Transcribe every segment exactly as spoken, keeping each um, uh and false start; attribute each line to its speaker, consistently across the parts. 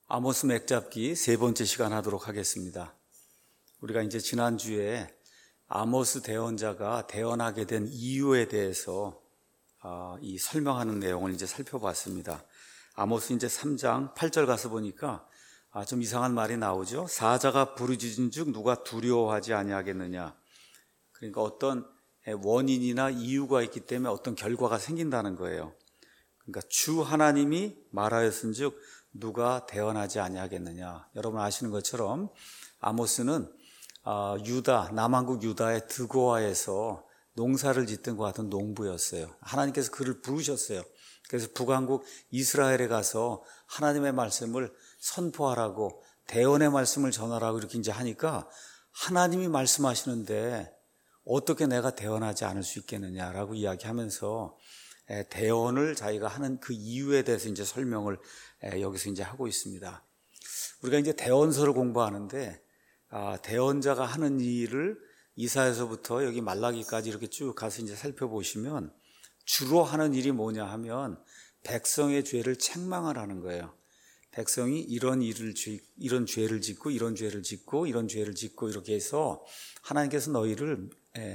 Speaker 1: 아모스 맥잡기 세 번째 시간 하도록 하겠습니다. 우리가 이제 지난주에 아모스 대언자가 대언하게 된 이유에 대해서 이 설명하는 내용을 이제 살펴봤습니다. 아모스 이제 삼 장 팔 절 가서 보니까 좀 이상한 말이 나오죠. 사자가 부르짖은 즉 누가 두려워하지 아니하겠느냐. 그러니까 어떤 원인이나 이유가 있기 때문에 어떤 결과가 생긴다는 거예요. 그러니까 주 하나님이 말하였은즉 누가 대언하지 아니하겠느냐. 여러분 아시는 것처럼 아모스는 유다, 남한국 유다의 드고아에서 농사를 짓던 것 같은 농부였어요. 하나님께서 그를 부르셨어요. 그래서 북왕국 이스라엘에 가서 하나님의 말씀을 선포하라고, 대언의 말씀을 전하라고 이렇게 이제 하니까 하나님이 말씀하시는데 어떻게 내가 대언하지 않을 수 있겠느냐라고 이야기하면서 대언을 자기가 하는 그 이유에 대해서 이제 설명을 여기서 이제 하고 있습니다. 우리가 이제 대언서를 공부하는데 대언자가 하는 일을 이사야서부터 여기 말라기까지 이렇게 쭉 가서 이제 살펴보시면 주로 하는 일이 뭐냐 하면 백성의 죄를 책망을 하는 거예요. 백성이 이런 일을 이런 죄를 짓고 이런 죄를 짓고 이런 죄를 짓고 이렇게 해서 하나님께서 너희를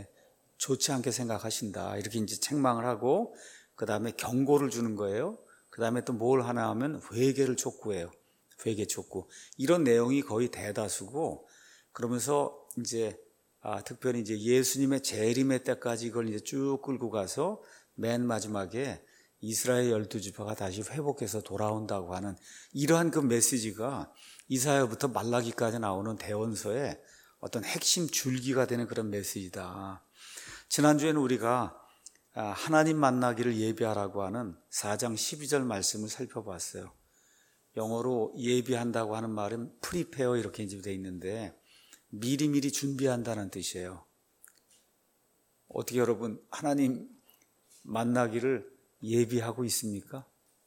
Speaker 1: 좋지 않게 생각하신다. 이렇게 이제 책망을 하고 그 다음에 경고를 주는 거예요. 그 다음에 또 뭘 하나 하면 회개를 촉구해요. 회개 촉구. 이런 내용이 거의 대다수고, 그러면서 이제 아, 특별히 이제 예수님의 재림의 때까지 이걸 이제 쭉 끌고 가서 맨 마지막에 이스라엘 열두 지파가 다시 회복해서 돌아온다고 하는 이러한 그 메시지가 이사야부터 말라기까지 나오는 대언서의 어떤 핵심 줄기가 되는 그런 메시지다. 지난주에는 우리가 하나님 만나기를 예비하라고 하는 사 장 십이 절 말씀을 살펴봤어요. 영어로 예비한다고 하는 말은 prepare 이렇게 이제 되어 있는데 미리미리 준비한다는 뜻이에요. 어떻게 여러분 하나님 만나기를 예비하고 있습니까?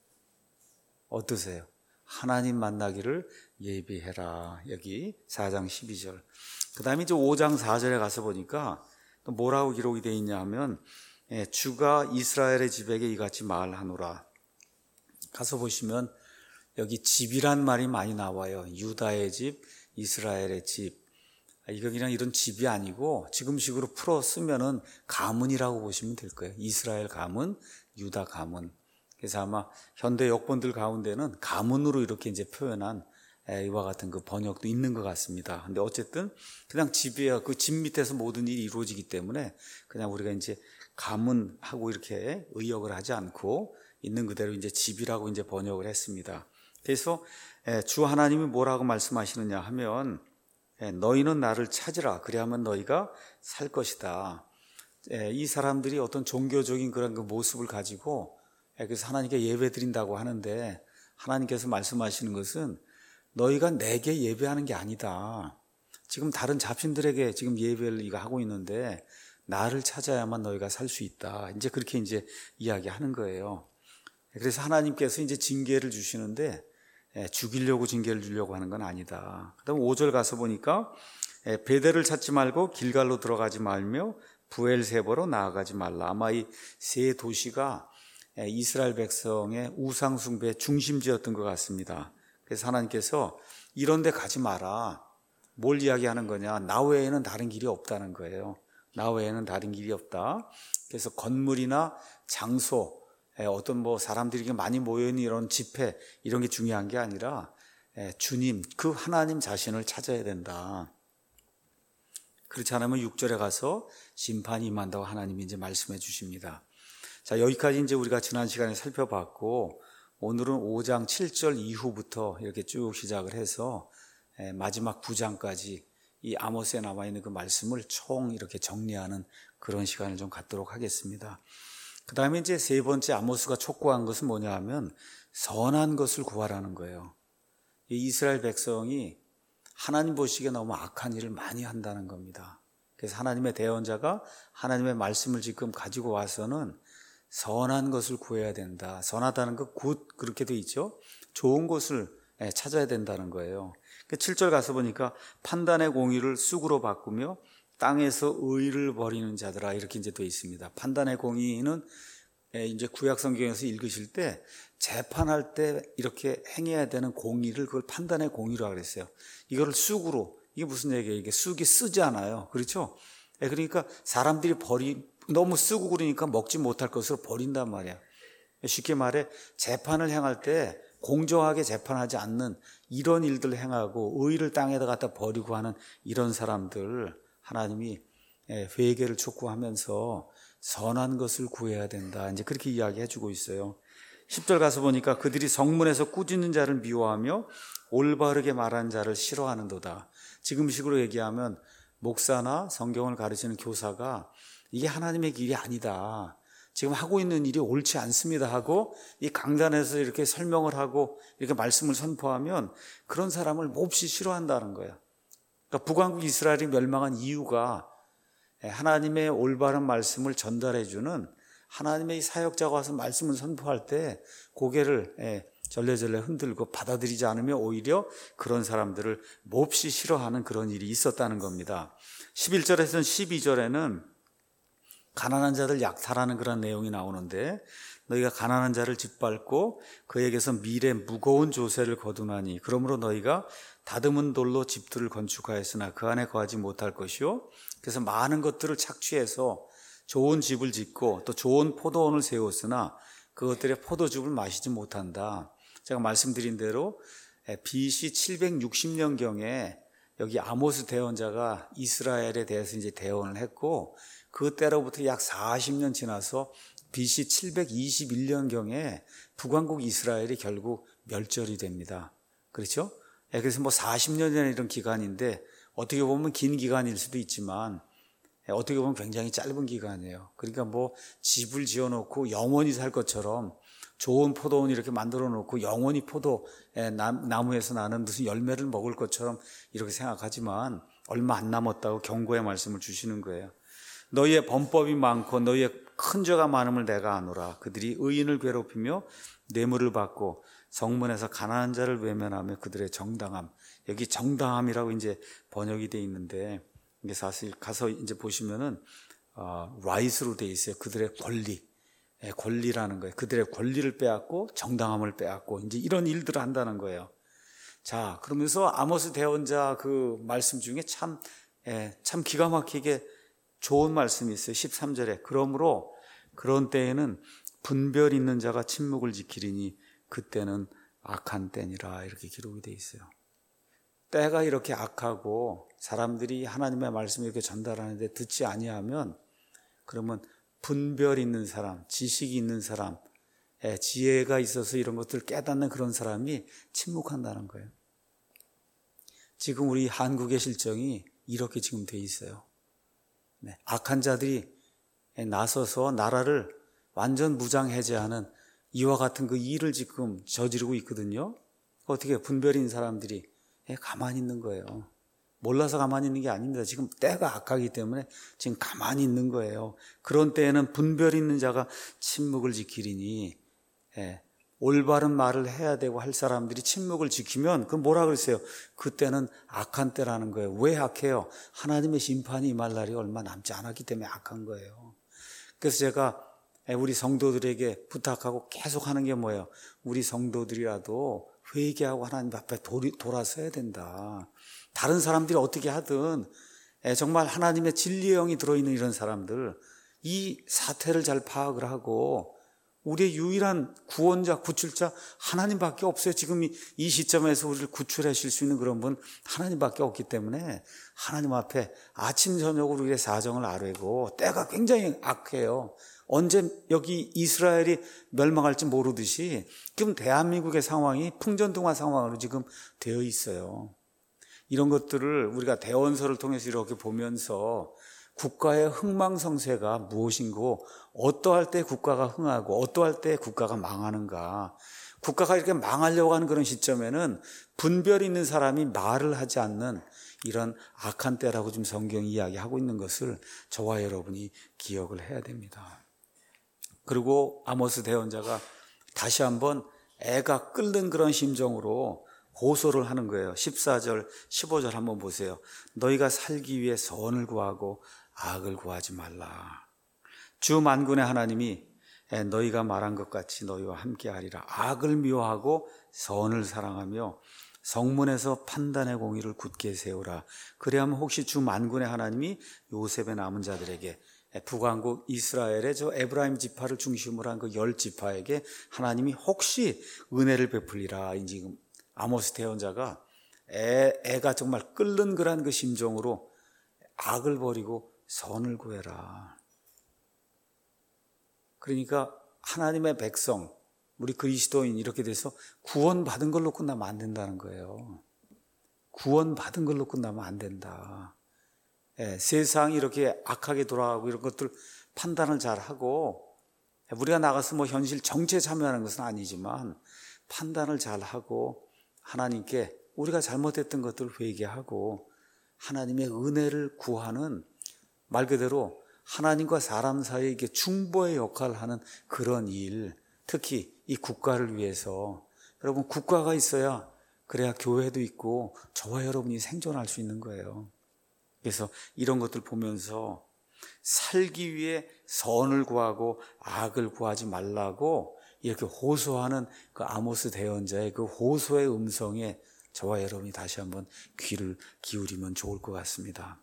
Speaker 1: 어떠세요? 하나님 만나기를 예비해라. 여기 사 장 십이 절. 그 다음에 이제 오 장 사 절에 가서 보니까 또 뭐라고 기록이 되어 있냐 하면 예, 주가 이스라엘의 집에게 이같이 말하노라. 가서 보시면 여기 집이란 말이 많이 나와요. 유다의 집, 이스라엘의 집. 이거 그냥 이런 집이 아니고 지금식으로 풀어 쓰면은 가문이라고 보시면 될 거예요. 이스라엘 가문, 유다 가문. 그래서 아마 현대 역본들 가운데는 가문으로 이렇게 이제 표현한 이와 같은 그 번역도 있는 것 같습니다. 근데 어쨌든 그냥 집이에요. 그 집 밑에서 모든 일이 이루어지기 때문에 그냥 우리가 이제 가문하고 이렇게 의역을 하지 않고 있는 그대로 이제 집이라고 이제 번역을 했습니다. 그래서 주 하나님이 뭐라고 말씀하시느냐 하면 너희는 나를 찾으라. 그래야만 너희가 살 것이다. 이 사람들이 어떤 종교적인 그런 그 모습을 가지고 그래서 하나님께 예배 드린다고 하는데 하나님께서 말씀하시는 것은 너희가 내게 예배하는 게 아니다. 지금 다른 잡신들에게 지금 예배를 이거 하고 있는데 나를 찾아야만 너희가 살 수 있다. 이제 그렇게 이제 이야기하는 거예요. 그래서 하나님께서 이제 징계를 주시는데 죽이려고 징계를 주려고 하는 건 아니다. 그다음 오 절 가서 보니까 베델을 찾지 말고 길갈로 들어가지 말며 브엘세바로 나아가지 말라. 아마 이 세 도시가 이스라엘 백성의 우상 숭배의 중심지였던 것 같습니다. 그래서 하나님께서 이런 데 가지 마라. 뭘 이야기하는 거냐? 나 외에는 다른 길이 없다는 거예요. 나 외에는 다른 길이 없다. 그래서 건물이나 장소, 어떤 뭐 사람들이 많이 모여있는 이런 집회 이런 게 중요한 게 아니라 주님, 그 하나님 자신을 찾아야 된다. 그렇지 않으면 육 절에 가서 심판이 임한다고 하나님이 이제 말씀해 주십니다. 자, 여기까지 이제 우리가 지난 시간에 살펴봤고 오늘은 오 장 칠 절 이후부터 이렇게 쭉 시작을 해서 마지막 구 장까지 이 아모스에 남아있는 그 말씀을 총 이렇게 정리하는 그런 시간을 좀 갖도록 하겠습니다. 그 다음에 이제 세 번째 아모스가 촉구한 것은 뭐냐 하면 선한 것을 구하라는 거예요. 이 이스라엘 백성이 하나님 보시기에 너무 악한 일을 많이 한다는 겁니다. 그래서 하나님의 대언자가 하나님의 말씀을 지금 가지고 와서는 선한 것을 구해야 된다. 선하다는 것 굿 그렇게 돼 있죠. 좋은 것을 찾아야 된다는 거예요. 칠 절 가서 보니까 판단의 공의를 쑥으로 바꾸며 땅에서 의를 버리는 자들아 이렇게 이제 돼 있습니다. 판단의 공의는 이제 구약 성경에서 읽으실 때 재판할 때 이렇게 행해야 되는 공의를 그걸 판단의 공의라고 그랬어요. 이거를 쑥으로, 이게 무슨 얘기예요? 이게 쑥이 쓰잖아요. 그렇죠? 그러니까 사람들이 버리 너무 쓰고 그러니까 먹지 못할 것으로 버린단 말이야. 쉽게 말해 재판을 행할 때 공정하게 재판하지 않는 이런 일들을 행하고 의의를 땅에다 갖다 버리고 하는 이런 사람들 하나님이 회개를 촉구하면서 선한 것을 구해야 된다. 이제 그렇게 이야기해 주고 있어요. 십 절 가서 보니까 그들이 성문에서 꾸짖는 자를 미워하며 올바르게 말하는 자를 싫어하는도다. 지금식으로 얘기하면 목사나 성경을 가르치는 교사가 이게 하나님의 길이 아니다. 지금 하고 있는 일이 옳지 않습니다 하고 이 강단에서 이렇게 설명을 하고 이렇게 말씀을 선포하면 그런 사람을 몹시 싫어한다는 거예요. 그러니까 북왕국 이스라엘이 멸망한 이유가 하나님의 올바른 말씀을 전달해 주는 하나님의 사역자가 와서 말씀을 선포할 때 고개를 절레절레 흔들고 받아들이지 않으면 오히려 그런 사람들을 몹시 싫어하는 그런 일이 있었다는 겁니다. 십일 절에서 십이 절에는 가난한 자들 약탈하는 그런 내용이 나오는데 너희가 가난한 자를 짓밟고 그에게서 미래 무거운 조세를 거두나니 그러므로 너희가 다듬은 돌로 집들을 건축하였으나 그 안에 거하지 못할 것이요 그래서 많은 것들을 착취해서 좋은 집을 짓고 또 좋은 포도원을 세웠으나 그것들의 포도즙을 마시지 못한다. 제가 말씀드린 대로 비씨 칠백육십 년경에 여기 아모스 대언자가 이스라엘에 대해서 이제 대언을 했고 그 때로부터 약 사십 년 지나서 비씨 칠백이십일 년경에 북왕국 이스라엘이 결국 멸절이 됩니다. 그렇죠? 그래서 뭐 사십 년이라는 이런 기간인데 어떻게 보면 긴 기간일 수도 있지만 어떻게 보면 굉장히 짧은 기간이에요. 그러니까 뭐 집을 지어놓고 영원히 살 것처럼 좋은 포도원 이렇게 만들어 놓고 영원히 포도 나무에서 나는 무슨 열매를 먹을 것처럼 이렇게 생각하지만 얼마 안 남았다고 경고의 말씀을 주시는 거예요. 너희의 범법이 많고 너희의 큰 죄가 많음을 내가 아노라. 그들이 의인을 괴롭히며 뇌물을 받고 성문에서 가난한 자를 외면하며 그들의 정당함. 여기 정당함이라고 이제 번역이 돼 있는데 이게 사실 가서 이제 보시면은 어, right로 돼 있어요. 그들의 권리, 예, 권리라는 거예요. 그들의 권리를 빼앗고 정당함을 빼앗고 이제 이런 일들을 한다는 거예요. 자, 그러면서 아모스 대언자 그 말씀 중에 참, 예, 참 기가 막히게 좋은 말씀이 있어요. 십삼 절에 그러므로 그런 때에는 분별 있는 자가 침묵을 지키리니 그때는 악한 때니라 이렇게 기록이 돼 있어요. 때가 이렇게 악하고 사람들이 하나님의 말씀을 이렇게 전달하는데 듣지 아니하면 그러면 분별 있는 사람, 지식이 있는 사람, 지혜가 있어서 이런 것들을 깨닫는 그런 사람이 침묵한다는 거예요. 지금 우리 한국의 실정이 이렇게 지금 돼 있어요. 네, 악한 자들이 나서서 나라를 완전 무장해제하는 이와 같은 그 일을 지금 저지르고 있거든요. 어떻게 분별 있는 사람들이 가만히 있는 거예요. 몰라서 가만히 있는 게 아닙니다. 지금 때가 악하기 때문에 지금 가만히 있는 거예요. 그런 때에는 분별 있는 자가 침묵을 지키리니 예, 올바른 말을 해야 되고 할 사람들이 침묵을 지키면 그건 뭐라 그랬어요? 그때는 악한 때라는 거예요. 왜 악해요? 하나님의 심판이 임할 날이 얼마 남지 않았기 때문에 악한 거예요. 그래서 제가 우리 성도들에게 부탁하고 계속 하는 게 뭐예요? 우리 성도들이라도 회개하고 하나님 앞에 돌아서야 된다. 다른 사람들이 어떻게 하든 정말 하나님의 진리의 영이 들어있는 이런 사람들 이 사태를 잘 파악을 하고 우리의 유일한 구원자, 구출자 하나님밖에 없어요. 지금 이 시점에서 우리를 구출하실 수 있는 그런 분 하나님밖에 없기 때문에 하나님 앞에 아침 저녁으로 우리의 사정을 아뢰고 때가 굉장히 악해요. 언제 여기 이스라엘이 멸망할지 모르듯이 지금 대한민국의 상황이 풍전등화 상황으로 지금 되어 있어요. 이런 것들을 우리가 대원서를 통해서 이렇게 보면서 국가의 흥망성쇠가 무엇인고 어떠할 때 국가가 흥하고 어떠할 때 국가가 망하는가. 국가가 이렇게 망하려고 하는 그런 시점에는 분별 있는 사람이 말을 하지 않는 이런 악한 때라고 지금 성경이 이야기하고 있는 것을 저와 여러분이 기억을 해야 됩니다. 그리고 아모스 대언자가 다시 한번 애가 끓는 그런 심정으로 호소를 하는 거예요. 십사 절, 십오 절 한번 보세요. 너희가 살기 위해 선을 구하고 악을 구하지 말라. 주 만군의 하나님이 너희가 말한 것 같이 너희와 함께하리라. 악을 미워하고 선을 사랑하며 성문에서 판단의 공의를 굳게 세우라. 그래야면 혹시 주 만군의 하나님이 요셉의 남은 자들에게, 북왕국 이스라엘의 저 에브라임 지파를 중심으로 한 그 열 지파에게 하나님이 혹시 은혜를 베풀리라. 지금 아모스 대언자가 애, 애가 정말 끓는 그런 그 심정으로 악을 버리고 선을 구해라. 그러니까 하나님의 백성, 우리 그리스도인 이렇게 돼서 구원받은 걸로 끝나면 안 된다는 거예요. 구원받은 걸로 끝나면 안 된다. 예, 세상이 이렇게 악하게 돌아가고 이런 것들 판단을 잘 하고, 우리가 나가서 뭐 현실 정치에 참여하는 것은 아니지만 판단을 잘 하고 하나님께 우리가 잘못했던 것들을 회개하고 하나님의 은혜를 구하는, 말 그대로 하나님과 사람 사이에 이게 중보의 역할을 하는 그런 일, 특히 이 국가를 위해서, 여러분 국가가 있어야 그래야 교회도 있고 저와 여러분이 생존할 수 있는 거예요. 그래서 이런 것들 보면서 살기 위해 선을 구하고 악을 구하지 말라고 이렇게 호소하는 그 아모스 대언자의 그 호소의 음성에 저와 여러분이 다시 한번 귀를 기울이면 좋을 것 같습니다.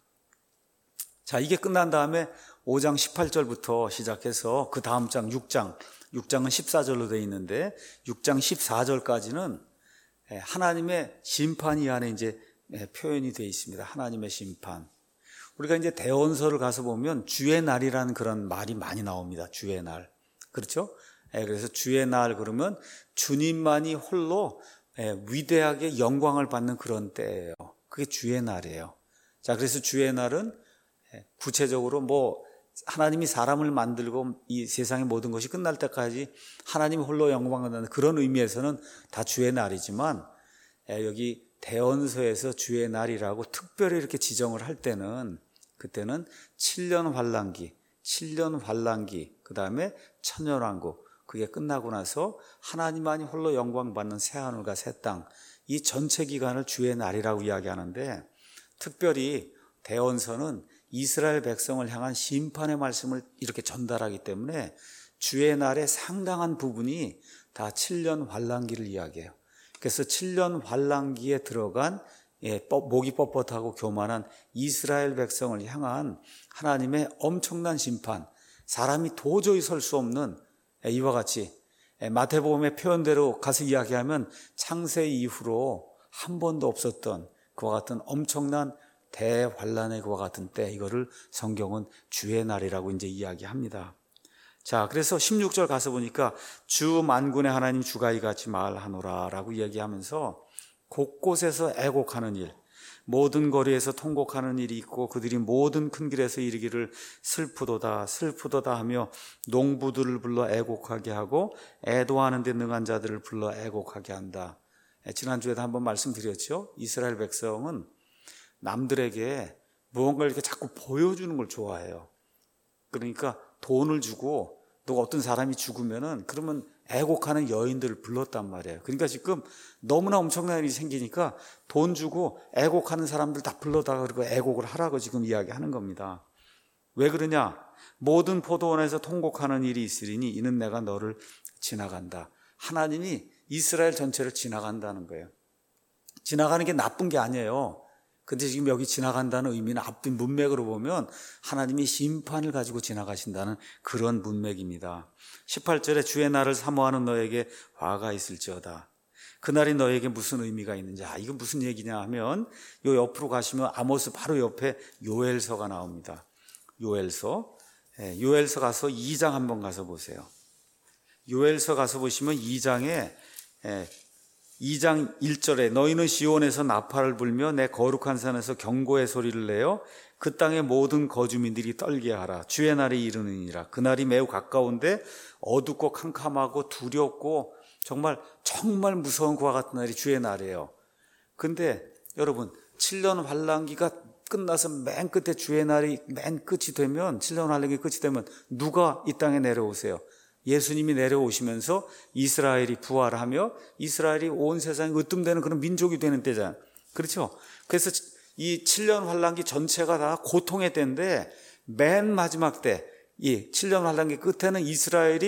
Speaker 1: 자, 이게 끝난 다음에 오 장 십팔 절부터 시작해서 그 다음 장 육 장, 육 장은 십사 절로 되어 있는데 육 장 십사 절까지는 하나님의 심판이 안에 이제 표현이 되어 있습니다. 하나님의 심판. 우리가 이제 대언서를 가서 보면 주의 날이라는 그런 말이 많이 나옵니다. 주의 날. 그렇죠? 그래서 주의 날 그러면 주님만이 홀로 위대하게 영광을 받는 그런 때예요. 그게 주의 날이에요. 자, 그래서 주의 날은 구체적으로 뭐 하나님이 사람을 만들고 이 세상의 모든 것이 끝날 때까지 하나님이 홀로 영광을 받는 그런 의미에서는 다 주의 날이지만, 여기 대언서에서 주의 날이라고 특별히 이렇게 지정을 할 때는, 그때는 칠 년 환란기, 칠 년 환란기, 그 다음에 천년왕국, 그게 끝나고 나서 하나님만이 홀로 영광 받는 새하늘과 새 땅, 이 전체 기간을 주의 날이라고 이야기하는데, 특별히 대언서는 이스라엘 백성을 향한 심판의 말씀을 이렇게 전달하기 때문에 주의 날의 상당한 부분이 다 칠 년 환란기를 이야기해요. 그래서 칠 년 환란기에 들어간, 예, 목이 뻣뻣하고 교만한 이스라엘 백성을 향한 하나님의 엄청난 심판, 사람이 도저히 설 수 없는, 예, 이와 같이 예, 마태복음의 표현대로 가서 이야기하면 창세 이후로 한 번도 없었던 그와 같은 엄청난 대환란의 그와 같은 때, 이거를 성경은 주의 날이라고 이제 이야기합니다. 자, 그래서 십육 절 가서 보니까 주 만군의 하나님 주가 이같이 말하노라 라고 이야기하면서 곳곳에서 애곡하는 일, 모든 거리에서 통곡하는 일이 있고 그들이 모든 큰 길에서 이르기를 슬프도다 슬프도다 하며 농부들을 불러 애곡하게 하고 애도하는 데 능한 자들을 불러 애곡하게 한다. 지난주에도 한번 말씀드렸죠. 이스라엘 백성은 남들에게 무언가를 이렇게 자꾸 보여주는 걸 좋아해요. 그러니까 돈을 주고 또 어떤 사람이 죽으면은 그러면 애곡하는 여인들을 불렀단 말이에요. 그러니까 지금 너무나 엄청난 일이 생기니까 돈 주고 애곡하는 사람들 다 불러다가 그리고 애곡을 하라고 지금 이야기하는 겁니다. 왜 그러냐? 모든 포도원에서 통곡하는 일이 있으리니 이는 내가 너를 지나간다. 하나님이 이스라엘 전체를 지나간다는 거예요. 지나가는 게 나쁜 게 아니에요. 근데 지금 여기 지나간다는 의미는 앞뒤 문맥으로 보면 하나님이 심판을 가지고 지나가신다는 그런 문맥입니다. 십팔 절에 주의 날을 사모하는 너에게 화가 있을지어다. 그날이 너에게 무슨 의미가 있는지. 아, 이건 무슨 얘기냐 하면 요 옆으로 가시면 아모스 바로 옆에 요엘서가 나옵니다. 요엘서. 예, 요엘서 가서 이 장 한번 가서 보세요. 요엘서 가서 보시면 이 장에 예, 이 장 일 절에 너희는 시온에서 나팔을 불며 내 거룩한 산에서 경고의 소리를 내어 그 땅의 모든 거주민들이 떨게 하라. 주의 날이 이르느니라. 그날이 매우 가까운데 어둡고 캄캄하고 두렵고 정말 정말 무서운 그와 같은 날이 주의 날이에요. 근데 여러분 칠 년 환란기가 끝나서 맨 끝에 주의 날이 맨 끝이 되면 칠 년 환란기 끝이 되면 누가 이 땅에 내려오세요? 예수님이 내려오시면서 이스라엘이 부활하며 이스라엘이 온 세상에 으뜸되는 그런 민족이 되는 때잖아요. 그렇죠? 그래서 이 칠 년 환란기 전체가 다 고통의 때인데 맨 마지막 때 이 칠 년 환란기 끝에는 이스라엘이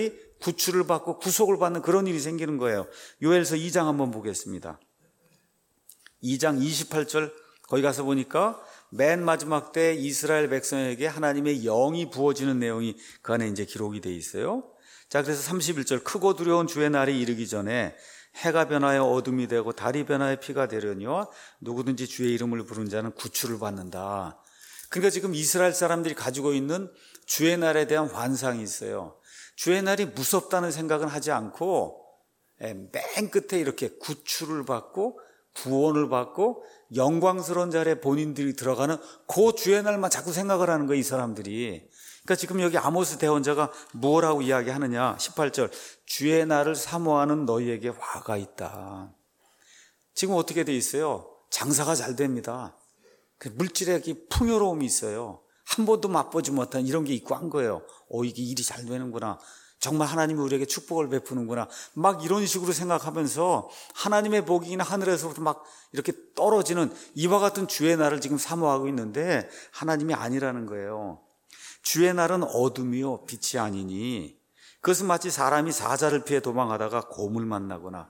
Speaker 1: 구출을 받고 구속을 받는 그런 일이 생기는 거예요. 요엘서 이 장 한번 보겠습니다. 이 장 이십팔 절 거기 가서 보니까 맨 마지막 때 이스라엘 백성에게 하나님의 영이 부어지는 내용이 그 안에 이제 기록이 돼 있어요. 자, 그래서 삼십일 절 크고 두려운 주의 날이 이르기 전에 해가 변하여 어둠이 되고 달이 변하여 피가 되려니와 누구든지 주의 이름을 부르는 자는 구출을 받는다. 그러니까 지금 이스라엘 사람들이 가지고 있는 주의 날에 대한 환상이 있어요. 주의 날이 무섭다는 생각은 하지 않고 맨 끝에 이렇게 구출을 받고 구원을 받고 영광스러운 자리에 본인들이 들어가는 그 주의 날만 자꾸 생각을 하는 거예요, 이 사람들이. 그러니까 지금 여기 아모스 대언자가 뭐라고 이야기하느냐. 십팔 절 주의 날을 사모하는 너희에게 화가 있다. 지금 어떻게 돼 있어요? 장사가 잘 됩니다. 물질의 풍요로움이 있어요. 한 번도 맛보지 못한 이런 게 있고 한 거예요. 오, 이게 일이 잘 되는구나. 정말 하나님이 우리에게 축복을 베푸는구나. 막 이런 식으로 생각하면서 하나님의 복이나 하늘에서부터 막 이렇게 떨어지는 이와 같은 주의 날을 지금 사모하고 있는데 하나님이 아니라는 거예요. 주의 날은 어둠이요 빛이 아니니 그것은 마치 사람이 사자를 피해 도망하다가 곰을 만나거나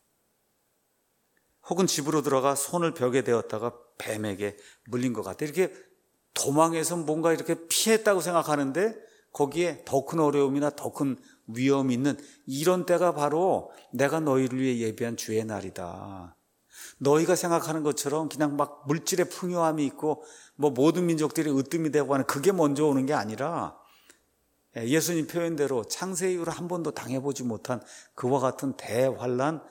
Speaker 1: 혹은 집으로 들어가 손을 벽에 대었다가 뱀에게 물린 것 같아. 이렇게 도망해서 뭔가 이렇게 피했다고 생각하는데 거기에 더 큰 어려움이나 더 큰 위험이 있는 이런 때가 바로 내가 너희를 위해 예비한 주의 날이다. 너희가 생각하는 것처럼 그냥 막 물질의 풍요함이 있고 뭐 모든 민족들이 으뜸이 되고 하는 그게 먼저 오는 게 아니라 예수님 표현대로 창세 이후로 한 번도 당해보지 못한 그와 같은 대환란,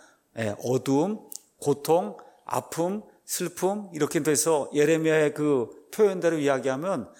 Speaker 1: 어두움, 고통, 아픔, 슬픔 이렇게 돼서 예레미야의 그 표현대로 이야기하면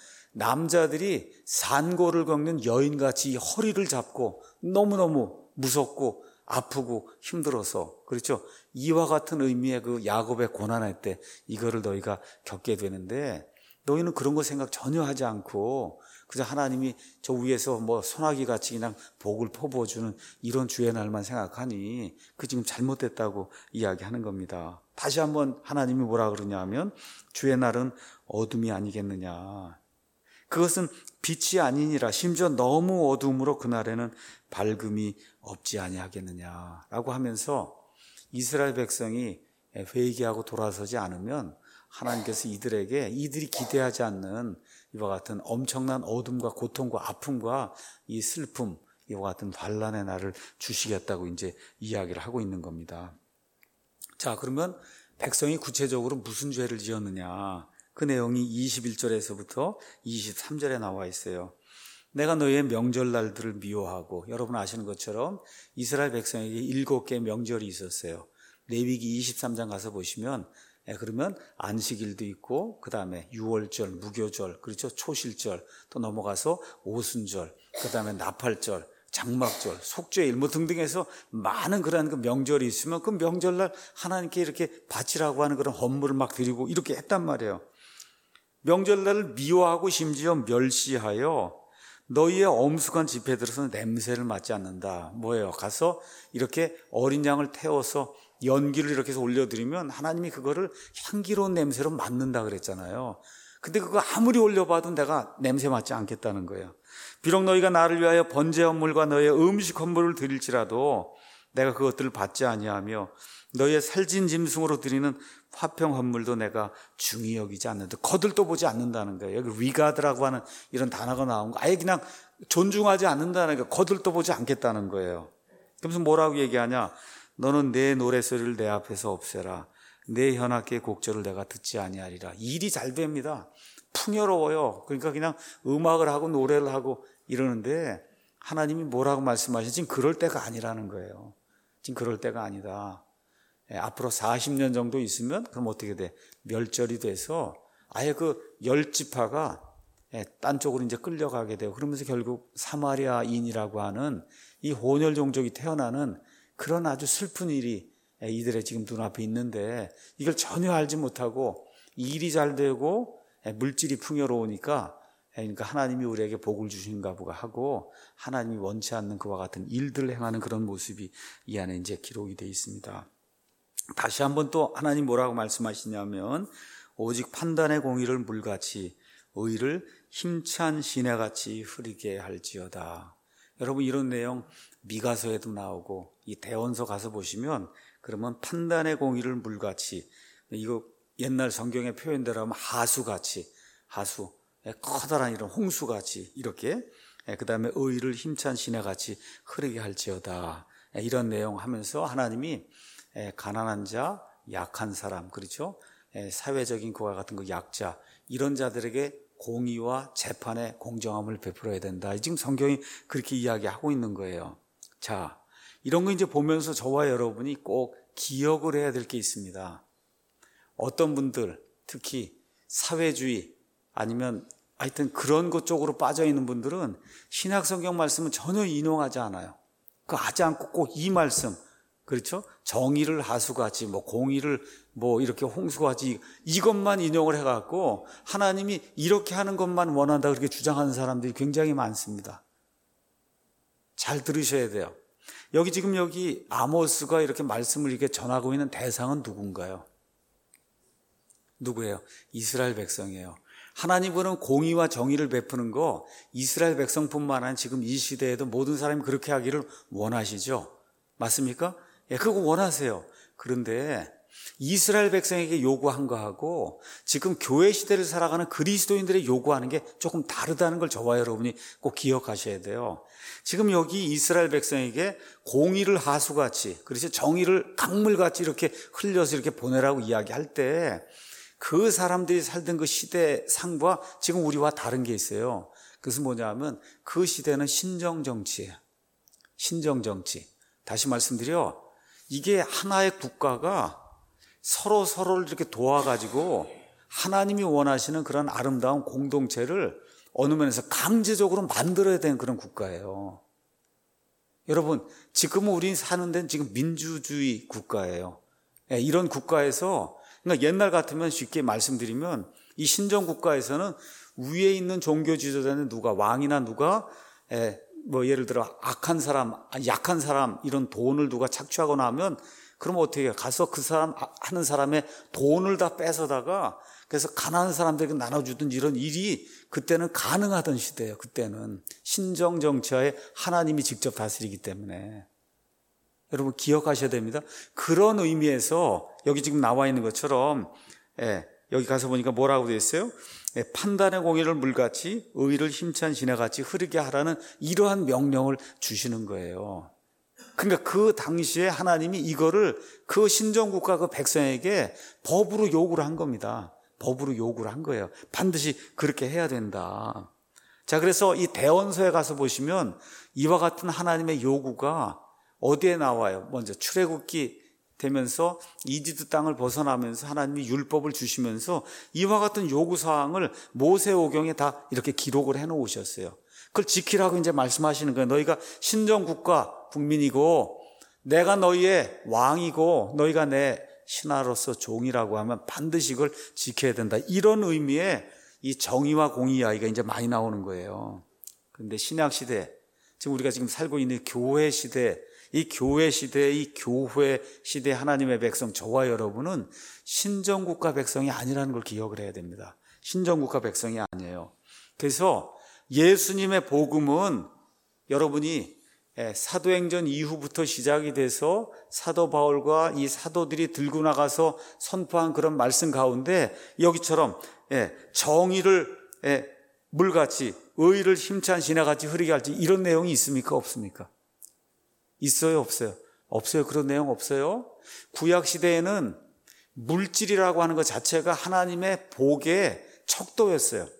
Speaker 1: 남자들이 산고를 겪는 여인같이 허리를 잡고 너무너무 무섭고 아프고 힘들어서 그렇죠. 이와 같은 의미의 그 야곱의 고난할 때 이거를 너희가 겪게 되는데 너희는 그런 거 생각 전혀 하지 않고 그저 하나님이 저 위에서 뭐 소나기 같이 그냥 복을 퍼부어주는 이런 주의 날만 생각하니 그 지금 잘못됐다고 이야기하는 겁니다. 다시 한번 하나님이 뭐라 그러냐 하면 주의 날은 어둠이 아니겠느냐. 그것은 빛이 아니니라 심지어 너무 어두움으로 그날에는 밝음이 없지 아니하겠느냐라고 하면서 이스라엘 백성이 회개하고 돌아서지 않으면 하나님께서 이들에게 이들이 기대하지 않는 이와 같은 엄청난 어둠과 고통과 아픔과 이 슬픔 이와 같은 환난의 날을 주시겠다고 이제 이야기를 하고 있는 겁니다. 자, 그러면 백성이 구체적으로 무슨 죄를 지었느냐? 그 내용이 이십일 절에서부터 이십삼 절에 나와 있어요. 내가 너희의 명절날들을 미워하고 여러분 아시는 것처럼 이스라엘 백성에게 일곱 개의 명절이 있었어요. 레위기 이십삼 장 가서 보시면 그러면 안식일도 있고 그 다음에 유월절, 무교절, 그렇죠? 초실절, 또 넘어가서 오순절, 그 다음에 나팔절, 장막절, 속죄일 뭐 등등해서 많은 그런 그 명절이 있으면 그 명절날 하나님께 이렇게 바치라고 하는 그런 헌물을 막 드리고 이렇게 했단 말이에요. 명절날을 미워하고 심지어 멸시하여 너희의 엄숙한 집회들에서는 냄새를 맡지 않는다. 뭐예요? 가서 이렇게 어린 양을 태워서 연기를 이렇게 해서 올려드리면 하나님이 그거를 향기로운 냄새로 맡는다 그랬잖아요. 근데 그거 아무리 올려봐도 내가 냄새 맡지 않겠다는 거예요. 비록 너희가 나를 위하여 번제 헌물과 너희의 음식 헌물을 드릴지라도 내가 그것들을 받지 아니하며 너희의 살진 짐승으로 드리는 화평 헌물도 내가 중히 여기지 않는다. 거들떠 보지 않는다는 거예요. 여기 위가드라고 하는 이런 단어가 나온 거 아예 그냥 존중하지 않는다는 거예요. 거들떠 보지 않겠다는 거예요. 그러면서 뭐라고 얘기하냐? 너는 내 노래소리를 내 앞에서 없애라. 내 현악기의 곡절을 내가 듣지 아니하리라. 일이 잘 됩니다. 풍요로워요. 그러니까 그냥 음악을 하고 노래를 하고 이러는데 하나님이 뭐라고 말씀하시지? 지금 그럴 때가 아니라는 거예요. 지금 그럴 때가 아니다. 예, 앞으로 사십 년 정도 있으면 그럼 어떻게 돼? 멸절이 돼서 아예 그 열 지파가 예, 딴 쪽으로 이제 끌려가게 되고 그러면서 결국 사마리아인이라고 하는 이 혼혈 종족이 태어나는 그런 아주 슬픈 일이 예, 이들의 지금 눈앞에 있는데 이걸 전혀 알지 못하고 일이 잘 되고 예, 물질이 풍요로우니까 예, 그러니까 하나님이 우리에게 복을 주신가 보가 하고 하나님이 원치 않는 그와 같은 일들을 행하는 그런 모습이 이 안에 이제 기록이 되어 있습니다. 다시 한번 또 하나님 뭐라고 말씀하시냐면 오직 판단의 공의를 물같이 의를 힘찬 시내같이 흐리게 할지어다. 여러분 이런 내용 미가서에도 나오고 이 대원서 가서 보시면 그러면 판단의 공의를 물같이, 이거 옛날 성경의 표현대로 하면 하수같이, 하수, 커다란 이런 홍수같이 이렇게, 그 다음에 의를 힘찬 시내같이 흐르게 할지어다, 이런 내용 하면서 하나님이 가난한 자, 약한 사람, 그렇죠? 사회적인 그와 같은 그 약자, 이런 자들에게 공의와 재판의 공정함을 베풀어야 된다. 지금 성경이 그렇게 이야기하고 있는 거예요. 자, 이런 거 이제 보면서 저와 여러분이 꼭 기억을 해야 될 게 있습니다. 어떤 분들, 특히 사회주의 아니면 하여튼 그런 것 쪽으로 빠져 있는 분들은 신약 성경 말씀은 전혀 인용하지 않아요. 그 하지 않고 꼭 이 말씀, 그렇죠? 정의를 하수같이, 뭐 공의를 뭐 이렇게 홍수같이, 이것만 인용을 해갖고 하나님이 이렇게 하는 것만 원한다 그렇게 주장하는 사람들이 굉장히 많습니다. 잘 들으셔야 돼요. 여기 지금 여기 아모스가 이렇게 말씀을 이렇게 전하고 있는 대상은 누군가요? 누구예요? 이스라엘 백성이에요. 하나님은 공의와 정의를 베푸는 거 이스라엘 백성뿐만 아니라 지금 이 시대에도 모든 사람이 그렇게 하기를 원하시죠? 맞습니까? 예, 그거 원하세요. 그런데 이스라엘 백성에게 요구한 거하고 지금 교회 시대를 살아가는 그리스도인들의 요구하는 게 조금 다르다는 걸 저와 여러분이 꼭 기억하셔야 돼요. 지금 여기 이스라엘 백성에게 공의를 하수같이, 그래서 정의를 강물같이 이렇게 흘려서 이렇게 보내라고 이야기할 때 그 사람들이 살던 그 시대 상과 지금 우리와 다른 게 있어요. 그것은 뭐냐면 그 시대는 신정정치예요. 신정정치. 다시 말씀드려, 이게 하나의 국가가 서로 서로를 이렇게 도와가지고 하나님이 원하시는 그런 아름다운 공동체를 어느 면에서 강제적으로 만들어야 되는 그런 국가예요. 여러분, 지금은 우리 사는 데는 지금 민주주의 국가예요. 이런 국가에서, 그러니까 옛날 같으면 쉽게 말씀드리면 이 신정국가에서는 위에 있는 종교 지도자는 누가, 왕이나 누가 뭐 예를 들어 악한 사람, 약한 사람 이런 돈을 누가 착취하거나 하면 그러면 어떻게 해요? 가서 그 사람 하는 사람의 돈을 다 뺏어다가 그래서 가난한 사람들에게 나눠주던 이런 일이 그때는 가능하던 시대예요. 그때는 신정정치하에 하나님이 직접 다스리기 때문에. 여러분 기억하셔야 됩니다. 그런 의미에서 여기 지금 나와 있는 것처럼, 예, 여기 가서 보니까 뭐라고 되어 있어요? 예, 판단의 공의를 물같이 의를 힘찬 시내같이 흐르게 하라는 이러한 명령을 주시는 거예요. 그러니까 그 당시에 하나님이 이거를 그 신정국가 그 백성에게 법으로 요구를 한 겁니다. 법으로 요구를 한 거예요. 반드시 그렇게 해야 된다. 자, 그래서 이 대언서에 가서 보시면 이와 같은 하나님의 요구가 어디에 나와요? 먼저 출애굽기 되면서 이집트 땅을 벗어나면서 하나님이 율법을 주시면서 이와 같은 요구사항을 모세오경에 다 이렇게 기록을 해놓으셨어요. 그걸 지키라고 이제 말씀하시는 거예요. 너희가 신정국가 국민이고 내가 너희의 왕이고 너희가 내 신하로서 종이라고 하면 반드시 이걸 지켜야 된다. 이런 의미의 이 정의와 공의 이야기가 이제 많이 나오는 거예요. 그런데 신약 시대, 지금 우리가 지금 살고 있는 교회 시대, 이 교회 시대, 이 교회 시대 하나님의 백성, 저와 여러분은 신정국가 백성이 아니라는 걸 기억을 해야 됩니다. 신정국가 백성이 아니에요. 그래서 예수님의 복음은 여러분이 사도행전 이후부터 시작이 돼서 사도 바울과 이 사도들이 들고 나가서 선포한 그런 말씀 가운데 여기처럼 정의를 물같이 의를 힘찬 시내같이 흐르게 할지 이런 내용이 있습니까? 없습니까? 있어요? 없어요? 없어요. 그런 내용 없어요. 구약 시대에는 물질이라고 하는 것 자체가 하나님의 복의 척도였어요.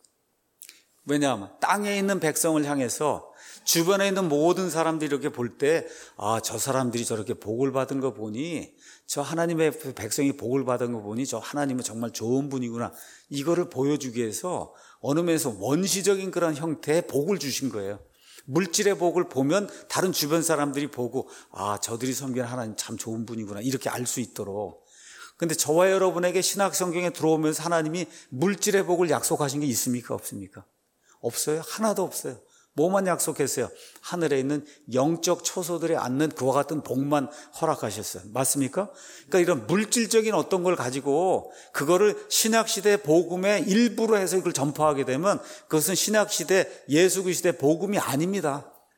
Speaker 1: 왜냐하면 땅에 있는 백성을 향해서 주변에 있는 모든 사람들이 이렇게 볼 때, 아, 저 사람들이 저렇게 복을 받은 거 보니, 저 하나님의 백성이 복을 받은 거 보니 저 하나님은 정말 좋은 분이구나. 이거를 보여주기 위해서 어느 면에서 원시적인 그런 형태의 복을 주신 거예요. 물질의 복을 보면 다른 주변 사람들이 보고, 아, 저들이 섬기는 하나님 참 좋은 분이구나, 이렇게 알 수 있도록. 근데 저와 여러분에게 신약 성경에 들어오면서 하나님이 물질의 복을 약속하신 게 있습니까? 없습니까? 없어요. 하나도 없어요. 뭐만 약속했어요? 하늘에 있는 영적 초소들에 앉는 그와 같은 복만 허락하셨어요. 맞습니까? 그러니까 이런 물질적인 어떤 걸 가지고 그거를 신약시대 복음의 일부로 해서 이걸 전파하게 되면 그것은 신약시대 예수 그리스도의 복음이 아닙니다.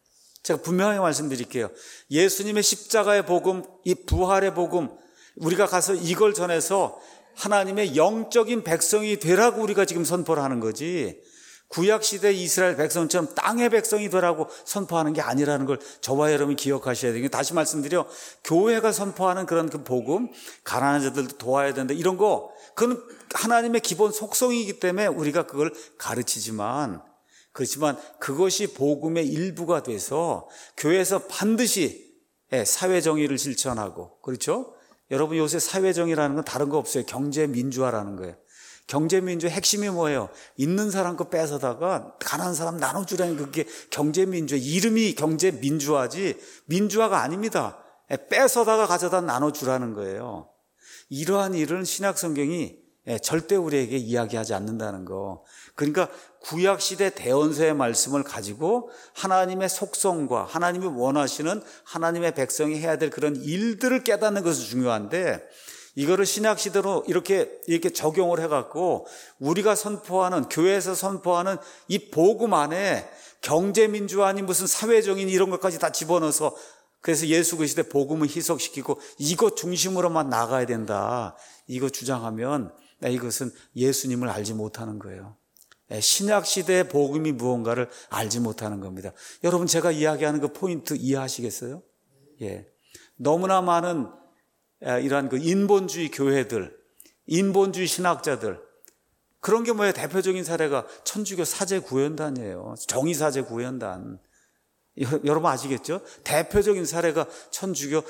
Speaker 1: 제가 분명히 말씀드릴게요. 예수님의 십자가의 복음, 이 부활의 복음, 우리가 가서 이걸 전해서 하나님의 영적인 백성이 되라고 우리가 지금 선포를 하는 거지, 구약시대 이스라엘 백성처럼 땅의 백성이 되라고 선포하는 게 아니라는 걸 저와 여러분이 기억하셔야 돼요. 다시 말씀드려, 교회가 선포하는 그런 그 복음, 가난한 자들도 도와야 된다, 이런 거, 그건 하나님의 기본 속성이기 때문에 우리가 그걸 가르치지만, 그렇지만 그것이 복음의 일부가 돼서 교회에서 반드시 사회정의를 실천하고, 그렇죠? 여러분, 요새 사회정의라는 건 다른 거 없어요. 경제민주화라는 거예요. 경제민주의 핵심이 뭐예요? 있는 사람 거 뺏어다가 가난한 사람 나눠주라는, 그게 경제민주화. 이름이 경제민주화지 민주화가 아닙니다. 뺏어다가 가져다 나눠주라는 거예요. 이러한 일은 신약성경이 절대 우리에게 이야기하지 않는다는 거. 그러니까 구약시대 대언서의 말씀을 가지고 하나님의 속성과 하나님이 원하시는 하나님의 백성이 해야 될 그런 일들을 깨닫는 것이 중요한데, 이거를 신약시대로 이렇게 이렇게 적용을 해갖고 우리가 선포하는, 교회에서 선포하는 이 복음 안에 경제민주화니 무슨 사회정의니 이런 것까지 다 집어넣어서, 그래서 예수 그리스도의 복음을 희석시키고 이것 중심으로만 나가야 된다, 이거 주장하면 이것은 예수님을 알지 못하는 거예요. 신약시대의 복음이 무언가를 알지 못하는 겁니다. 여러분, 제가 이야기하는 그 포인트 이해하시겠어요? 예. 너무나 많은 이러한 그 인본주의 교회들, 인본주의 신학자들, 그런 게 뭐예요? 대표적인 사례가 천주교 사제구현단이에요. 정의사제구현단. 여러분 아시겠죠? 대표적인 사례가 천주교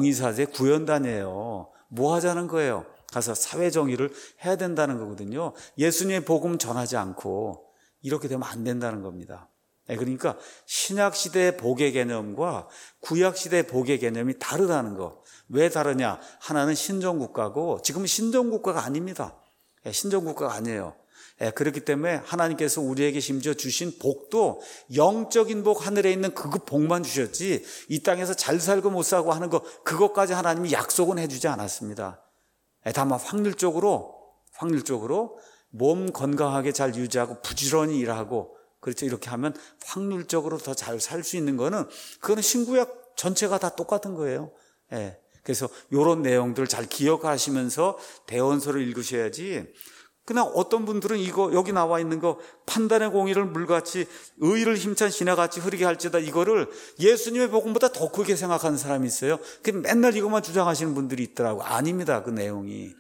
Speaker 1: 정의사제구현단이에요. 뭐 하자는 거예요? 가서 사회정의를 해야 된다는 거거든요. 예수님의 복음 전하지 않고 이렇게 되면 안 된다는 겁니다. 그러니까 신약시대의 복의 개념과 구약시대의 복의 개념이 다르다는 거. 왜 다르냐? 하나는 신정국가고 지금은 신정국가가 아닙니다. 신정국가가 아니에요. 그렇기 때문에 하나님께서 우리에게 심지어 주신 복도 영적인 복, 하늘에 있는 그 복만 주셨지, 이 땅에서 잘 살고 못 살고 하는 거, 그것까지 하나님이 약속은 해주지 않았습니다. 다만 확률적으로 확률적으로 몸 건강하게 잘 유지하고 부지런히 일하고, 그렇죠, 이렇게 하면 확률적으로 더 잘 살 수 있는 거는, 그거는 신구약 전체가 다 똑같은 거예요. 예. 그래서 이런 내용들을 잘 기억하시면서 대언서를 읽으셔야지. 그냥 어떤 분들은 이거 여기 나와 있는 거, 판단의 공의를 물같이 의를 힘찬 시내같이 흐리게 할지다, 이거를 예수님의 복음보다 더 크게 생각하는 사람이 있어요. 맨날 이것만 주장하시는 분들이 있더라고요. 아닙니다. 그 내용이.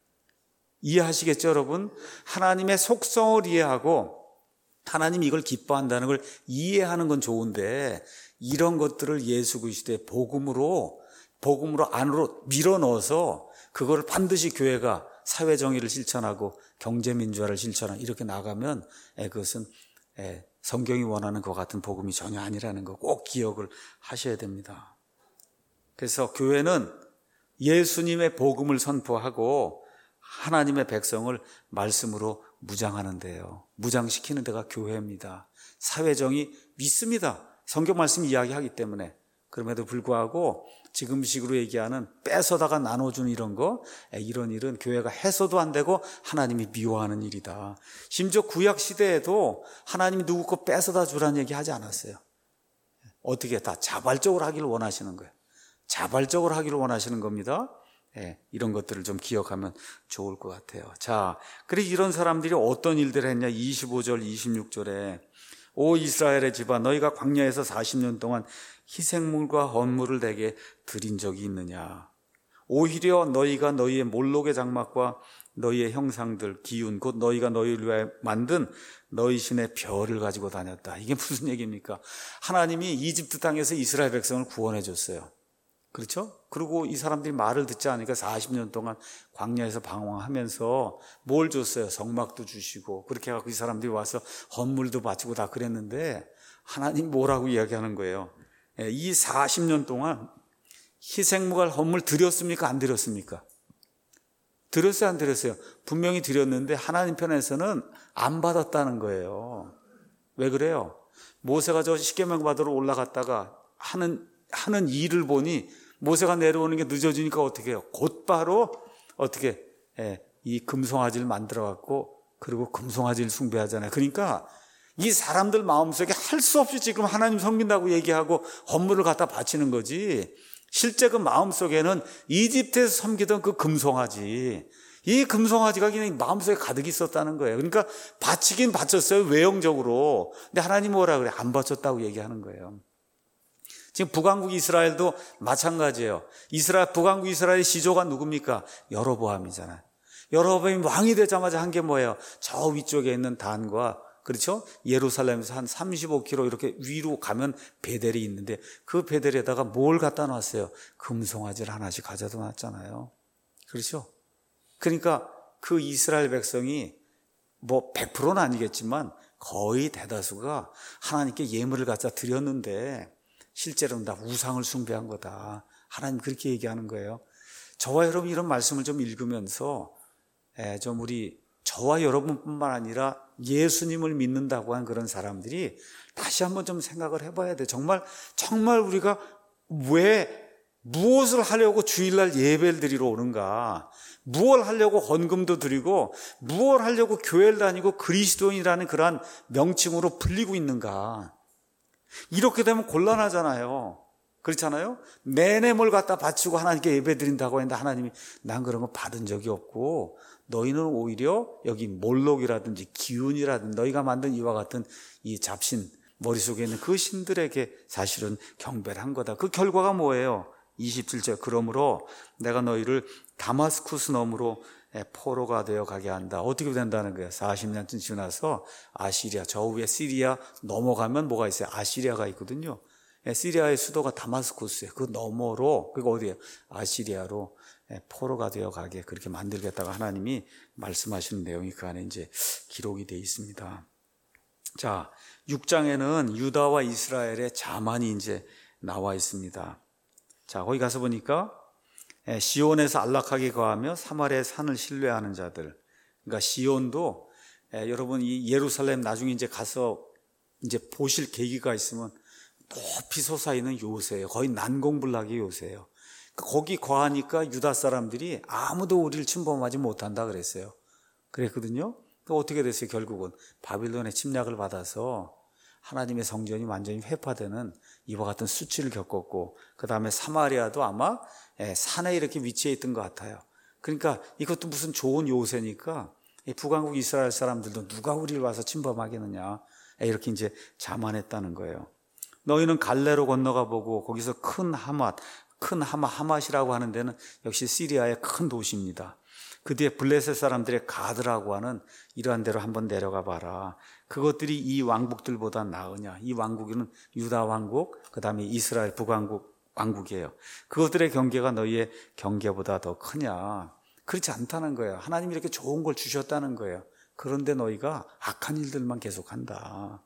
Speaker 1: 이해하시겠죠, 여러분? 하나님의 속성을 이해하고 하나님이 이걸 기뻐한다는 걸 이해하는 건 좋은데, 이런 것들을 예수 그리스도의 복음으로 복음으로 안으로 밀어넣어서 그걸 반드시 교회가 사회정의를 실천하고 경제민주화를 실천하고 이렇게 나가면 그것은 성경이 원하는 것 같은 복음이 전혀 아니라는 거 꼭 기억을 하셔야 됩니다. 그래서 교회는 예수님의 복음을 선포하고 하나님의 백성을 말씀으로 무장하는데요, 무장시키는 데가 교회입니다. 사회정의 믿습니다. 성경 말씀이 이야기하기 때문에. 그럼에도 불구하고 지금식으로 얘기하는 뺏어다가 나눠주는 이런 거, 이런 일은 교회가 해서도 안 되고 하나님이 미워하는 일이다. 심지어 구약 시대에도 하나님이 누구 거 뺏어다 주라는 얘기 하지 않았어요. 어떻게 다 자발적으로 하기를 원하시는 거예요. 자발적으로 하기를 원하시는 겁니다. 예, 이런 것들을 좀 기억하면 좋을 것 같아요. 자, 그래서 이런 사람들이 어떤 일들을 했냐? 이십오 절, 이십육 절에 오 이스라엘의 집아, 너희가 광야에서 사십 년 동안 희생물과 헌물을 내게 드린 적이 있느냐? 오히려 너희가 너희의 몰록의 장막과 너희의 형상들, 기운, 곧 너희가 너희를 위해 만든 너희 신의 별을 가지고 다녔다. 이게 무슨 얘기입니까? 하나님이 이집트 땅에서 이스라엘 백성을 구원해 줬어요. 그렇죠? 그리고 이 사람들이 말을 듣지 않으니까 사십 년 동안 광야에서 방황하면서 뭘 줬어요? 성막도 주시고, 그렇게 해갖고 이 사람들이 와서 헌물도 바치고 다 그랬는데, 하나님 뭐라고 이야기하는 거예요? 이 사십 년 동안 희생물과 헌물 드렸습니까? 안 드렸습니까? 드렸어요? 안 드렸어요? 분명히 드렸는데 하나님 편에서는 안 받았다는 거예요. 왜 그래요? 모세가 저 십계명 받으러 올라갔다가 하는, 하는 일을 보니 모세가 내려오는 게 늦어지니까 어떻게 해요? 곧바로 어떻게, 예, 이 금송아지를 만들어 갖고, 그리고 금송아지를 숭배하잖아요. 그러니까 이 사람들 마음속에 할 수 없이 지금 하나님 섬긴다고 얘기하고 헌물을 갖다 바치는 거지, 실제 그 마음속에는 이집트에서 섬기던 그 금송아지, 이 금송아지가 그냥 마음속에 가득 있었다는 거예요. 그러니까 바치긴 바쳤어요, 외형적으로. 근데 하나님 뭐라 그래? 안 바쳤다고 얘기하는 거예요. 지금 북왕국 이스라엘도 마찬가지예요. 이스라엘, 북왕국 이스라엘의 시조가 누굽니까? 여로보암이잖아요. 여로보암이 왕이 되자마자 한 게 뭐예요? 저 위쪽에 있는 단과, 그렇죠? 예루살렘에서 한 삼십오 킬로미터 이렇게 위로 가면 베델이 있는데 그 베델에다가 뭘 갖다 놨어요? 금송아지를 하나씩 가져다 놨잖아요. 그렇죠? 그러니까 그 이스라엘 백성이 뭐 백 퍼센트는 아니겠지만 거의 대다수가 하나님께 예물을 갖다 드렸는데 실제로는 다 우상을 숭배한 거다. 하나님 그렇게 얘기하는 거예요. 저와 여러분 이런 말씀을 좀 읽으면서 좀 우리 저와 여러분뿐만 아니라 예수님을 믿는다고 하는 그런 사람들이 다시 한번 좀 생각을 해봐야 돼. 정말 정말 우리가 왜 무엇을 하려고 주일날 예배를 드리러 오는가, 무엇을 하려고 헌금도 드리고 무엇을 하려고 교회를 다니고 그리스도인이라는 그러한 명칭으로 불리고 있는가. 이렇게 되면 곤란하잖아요. 그렇잖아요? 내내 뭘 갖다 바치고 하나님께 예배 드린다고 했는데 하나님이 난 그런 거 받은 적이 없고 너희는 오히려 여기 몰록이라든지 기운이라든지 너희가 만든 이와 같은 이 잡신, 머릿속에 있는 그 신들에게 사실은 경배를 한 거다. 그 결과가 뭐예요? 이십칠 절, 그러므로 내가 너희를 다마스쿠스 너머로 포로가 되어 가게 한다. 어떻게 된다는 거예요? 사십 년쯤 지나서 아시리아, 저 위에 시리아 넘어가면 뭐가 있어요? 아시리아가 있거든요. 시리아의 수도가 다마스쿠스예요. 그 너머로, 그게 어디예요? 아시리아로 포로가 되어 가게 그렇게 만들겠다고 하나님이 말씀하시는 내용이 그 안에 이제 기록이 되어 있습니다. 자, 육 장에는 유다와 이스라엘의 자만이 이제 나와 있습니다. 자, 거기 가서 보니까 시온에서 안락하게 거하며 사마리아의 산을 신뢰하는 자들. 그러니까 시온도 여러분 이 예루살렘 나중에 이제 가서 이제 보실 계기가 있으면 높이 솟아있는 요새예요. 거의 난공불락의 요새예요. 거기 거하니까 유다 사람들이 아무도 우리를 침범하지 못한다 그랬어요. 그랬거든요. 또 어떻게 됐어요? 결국은 바빌론의 침략을 받아서 하나님의 성전이 완전히 회파되는 이와 같은 수치를 겪었고, 그 다음에 사마리아도 아마 산에 이렇게 위치해 있던 것 같아요. 그러니까 이것도 무슨 좋은 요새니까 북왕국 이스라엘 사람들도 누가 우리를 와서 침범하겠느냐 이렇게 이제 자만했다는 거예요. 너희는 갈레로 건너가 보고 거기서 큰 하맛, 큰 하마, 하맛이라고 하는 데는 역시 시리아의 큰 도시입니다. 그 뒤에 블레셋 사람들의 가드라고 하는 이러한 데로 한번 내려가 봐라. 그것들이 이 왕국들보다 나으냐? 이 왕국은 유다 왕국, 그 다음에 이스라엘 북왕국 왕국이에요. 그것들의 경계가 너희의 경계보다 더 크냐? 그렇지 않다는 거예요. 하나님이 이렇게 좋은 걸 주셨다는 거예요. 그런데 너희가 악한 일들만 계속한다.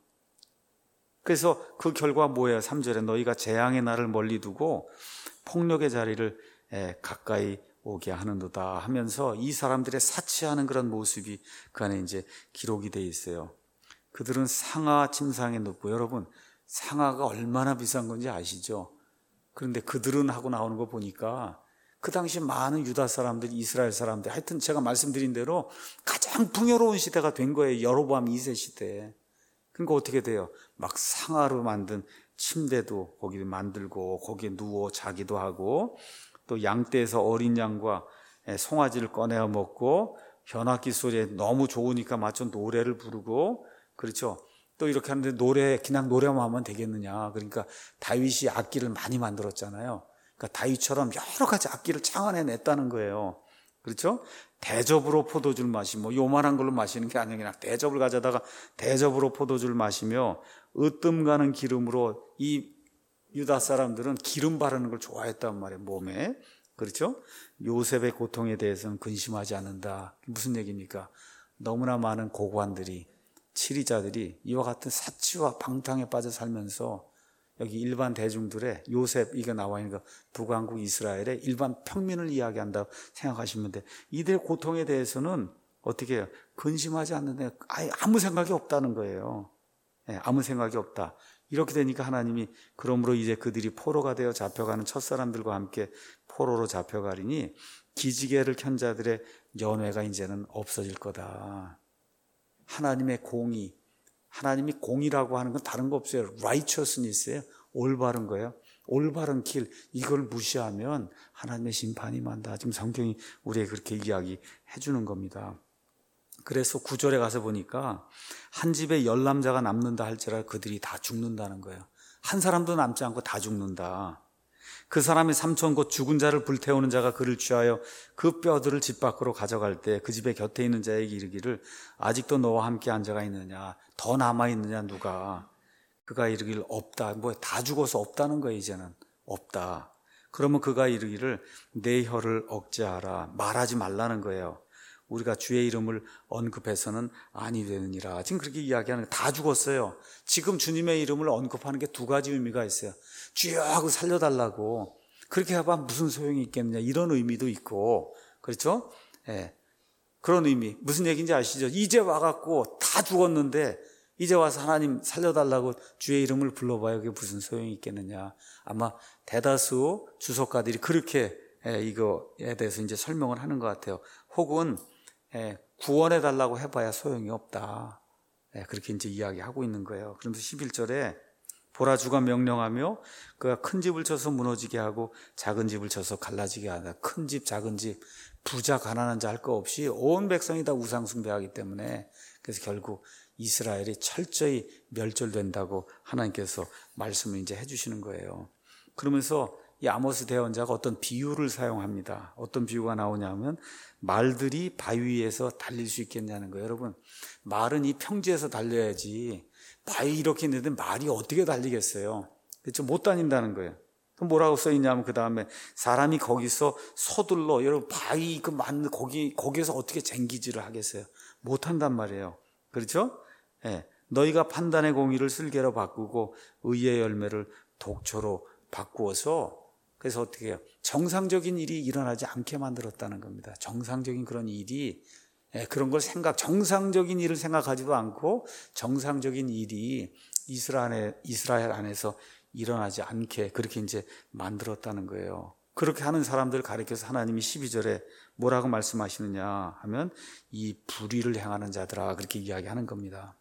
Speaker 1: 그래서 그 결과 뭐예요? 삼 절에 너희가 재앙의 날을 멀리 두고 폭력의 자리를 가까이 오게 하는도다 하면서 이 사람들의 사치하는 그런 모습이 그 안에 이제 기록이 되어 있어요. 그들은 상아 침상에 눕고, 여러분 상아가 얼마나 비싼 건지 아시죠? 그런데 그들은 하고 나오는 거 보니까 그 당시 많은 유다 사람들, 이스라엘 사람들, 하여튼 제가 말씀드린 대로 가장 풍요로운 시대가 된 거예요. 여로보암 이 세 시대. 그러니까 어떻게 돼요? 막 상아로 만든 침대도 거기 만들고 거기에 누워 자기도 하고, 또 양떼에서 어린 양과 송아지를 꺼내어 먹고, 현악기 소리에 너무 좋으니까 맞춰 노래를 부르고, 그렇죠? 또 이렇게 하는데 노래 그냥 노래만 하면 되겠느냐? 그러니까 다윗이 악기를 많이 만들었잖아요. 그러니까 다윗처럼 여러 가지 악기를 창안해냈다는 거예요. 그렇죠? 대접으로 포도주를 마시고, 요만한 걸로 마시는 게 아니라 그냥 대접을 가져다가 대접으로 포도주를 마시며 으뜸 가는 기름으로, 이 유다 사람들은 기름 바르는 걸 좋아했단 말이에요, 몸에. 그렇죠? 요셉의 고통에 대해서는 근심하지 않는다. 무슨 얘기입니까? 너무나 많은 고관들이, 치리자들이 이와 같은 사치와 방탕에 빠져 살면서 여기 일반 대중들의 요셉, 이게 나와 있는 거 북왕국 이스라엘의 일반 평민을 이야기한다고 생각하시면 돼. 이들의 고통에 대해서는 어떻게 해요? 근심하지 않는데 아예 아무 생각이 없다는 거예요. 네, 아무 생각이 없다. 이렇게 되니까 하나님이 그러므로 이제 그들이 포로가 되어 잡혀가는 첫사람들과 함께 포로로 잡혀가리니 기지개를 켠 자들의 연회가 이제는 없어질 거다. 하나님의 공의, 하나님이 공이라고 하는 건 다른 거 없어요. righteousness예요. 올바른 거예요. 올바른 길, 이걸 무시하면 하나님의 심판이 임한다. 지금 성경이 우리에게 그렇게 이야기해 주는 겁니다. 그래서 구절에 가서 보니까 한 집에 열 남자가 남는다 할지라도 그들이 다 죽는다는 거예요. 한 사람도 남지 않고 다 죽는다. 그 사람의 삼촌 곧 죽은 자를 불태우는 자가 그를 취하여 그 뼈들을 집 밖으로 가져갈 때 그 집에 곁에 있는 자에게 이르기를 아직도 너와 함께 앉아가 있느냐, 더 남아있느냐 누가. 그가 이르기를 없다. 뭐 다 죽어서 없다는 거예요. 이제는 없다. 그러면 그가 이르기를 내 혀를 억제하라. 말하지 말라는 거예요. 우리가 주의 이름을 언급해서는 아니 되느니라. 지금 그렇게 이야기하는 거예요. 다 죽었어요. 지금 주님의 이름을 언급하는 게 두 가지 의미가 있어요. 주여 하고 살려달라고. 그렇게 해봐 무슨 소용이 있겠느냐, 이런 의미도 있고, 그렇죠? 예. 그런 의미. 무슨 얘기인지 아시죠? 이제 와갖고 다 죽었는데 이제 와서 하나님 살려달라고 주의 이름을 불러봐요. 그게 무슨 소용이 있겠느냐. 아마 대다수 주석가들이 그렇게 예, 이거에 대해서 이제 설명을 하는 것 같아요. 혹은 예, 구원해달라고 해봐야 소용이 없다. 예, 그렇게 이제 이야기하고 있는 거예요. 그러면서 십일 절에 보라 주가 명령하며 그가 큰 집을 쳐서 무너지게 하고 작은 집을 쳐서 갈라지게 하다. 큰 집, 작은 집, 부자, 가난한 자 할 거 없이 온 백성이 다 우상 숭배하기 때문에, 그래서 결국 이스라엘이 철저히 멸절된다고 하나님께서 말씀을 이제 해주시는 거예요. 그러면서 이 아모스 대언자가 어떤 비유를 사용합니다. 어떤 비유가 나오냐면 말들이 바위 위에서 달릴 수 있겠냐는 거예요. 여러분, 말은 이 평지에서 달려야지 바위 이렇게 있는데 말이 어떻게 달리겠어요? 그렇죠? 못 다닌다는 거예요. 그럼 뭐라고 써있냐면 그 다음에 사람이 거기서 서둘러, 여러분 바위 그 만 거기 거기에서 어떻게 쟁기질을 하겠어요? 못 한단 말이에요. 그렇죠? 예. 너희가 판단의 공의를 쓸개로 바꾸고 의의 열매를 독초로 바꾸어서, 그래서 어떻게 해요? 정상적인 일이 일어나지 않게 만들었다는 겁니다. 정상적인 그런 일이, 예, 그런 걸 생각, 정상적인 일을 생각하지도 않고 정상적인 일이 이스라엘, 이스라엘 안에서 일어나지 않게 그렇게 이제 만들었다는 거예요. 그렇게 하는 사람들 가리켜서 하나님이 십이 절에 뭐라고 말씀하시느냐 하면 이 불의를 행하는 자들아, 그렇게 이야기하는 겁니다.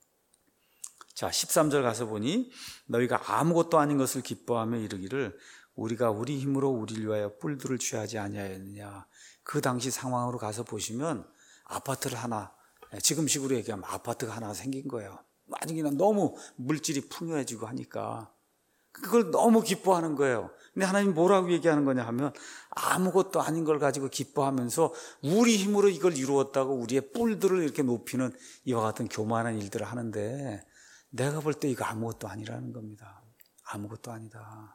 Speaker 1: 자, 십삼 절 가서 보니 너희가 아무것도 아닌 것을 기뻐하며 이르기를 우리가 우리 힘으로 우리를 위하여 뿔들을 취하지 아니하였느냐. 그 당시 상황으로 가서 보시면 아파트를 하나, 지금식으로 얘기하면 아파트가 하나 생긴 거예요. 아주 그냥 너무 물질이 풍요해지고 하니까 그걸 너무 기뻐하는 거예요. 근데 하나님 뭐라고 얘기하는 거냐 하면 아무것도 아닌 걸 가지고 기뻐하면서 우리 힘으로 이걸 이루었다고 우리의 뿔들을 이렇게 높이는 이와 같은 교만한 일들을 하는데, 내가 볼 때 이거 아무것도 아니라는 겁니다. 아무것도 아니다.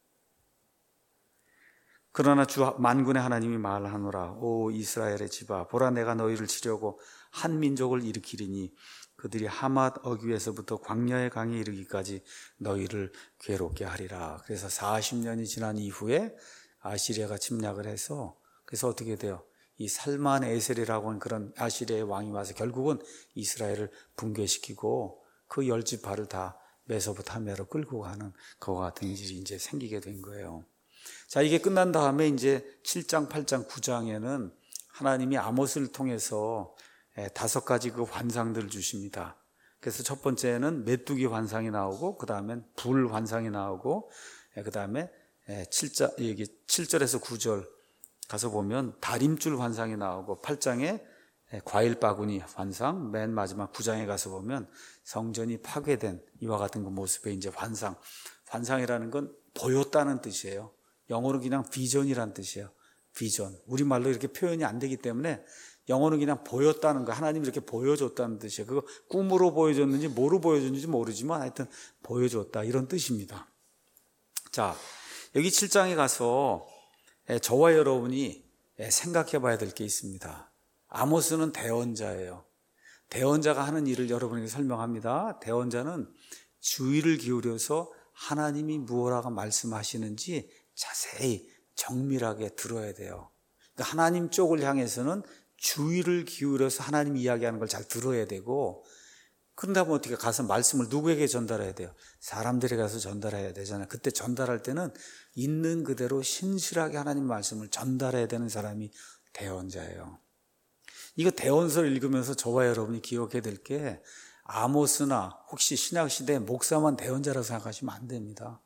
Speaker 1: 그러나 주 만군의 하나님이 말하노라. 오 이스라엘의 집아, 보라 내가 너희를 치려고 한 민족을 일으키리니 그들이 하맛 어귀에서부터 광야의 강에 이르기까지 너희를 괴롭게 하리라. 그래서 사십 년이 지난 이후에 아시리아가 침략을 해서, 그래서 어떻게 돼요? 이 살만 에셀이라고 하는 그런 아시리아의 왕이 와서 결국은 이스라엘을 붕괴시키고 그 열 지파를 다 메소포타미아로 끌고 가는 그와 같은 일이 이제 생기게 된 거예요. 자, 이게 끝난 다음에 이제 칠 장, 팔 장, 구 장에는 하나님이 아모스를 통해서 다섯 가지 그 환상들을 주십니다. 그래서 첫 번째는 메뚜기 환상이 나오고, 그 다음엔 불 환상이 나오고, 그 다음에 칠 장, 여기 칠 절에서 구 절 가서 보면 다림줄 환상이 나오고, 팔 장에 과일 바구니 환상, 맨 마지막 구 장에 가서 보면 성전이 파괴된 이와 같은 그 모습의 이제 환상. 환상이라는 건 보였다는 뜻이에요. 영어로 그냥 비전이란 뜻이에요. 비전. 우리말로 이렇게 표현이 안 되기 때문에 영어는 그냥 보였다는 거, 하나님이 이렇게 보여줬다는 뜻이에요. 그거 꿈으로 보여줬는지 뭐로 보여줬는지 모르지만 하여튼 보여줬다, 이런 뜻입니다. 자, 여기 칠 장에 가서 저와 여러분이 생각해 봐야 될 게 있습니다. 아모스는 대언자예요. 대언자가 하는 일을 여러분에게 설명합니다. 대언자는 주의를 기울여서 하나님이 무엇라고 말씀하시는지 자세히 정밀하게 들어야 돼요. 그러니까 하나님 쪽을 향해서는 주의를 기울여서 하나님 이야기하는 걸 잘 들어야 되고, 그런다면 어떻게 가서 말씀을 누구에게 전달해야 돼요? 사람들에게 가서 전달해야 되잖아요. 그때 전달할 때는 있는 그대로 신실하게 하나님 말씀을 전달해야 되는 사람이 대언자예요. 이거 대언서를 읽으면서 저와 여러분이 기억해야 될 게, 아모스나 혹시 신약시대 목사만 대언자라고 생각하시면 안 됩니다.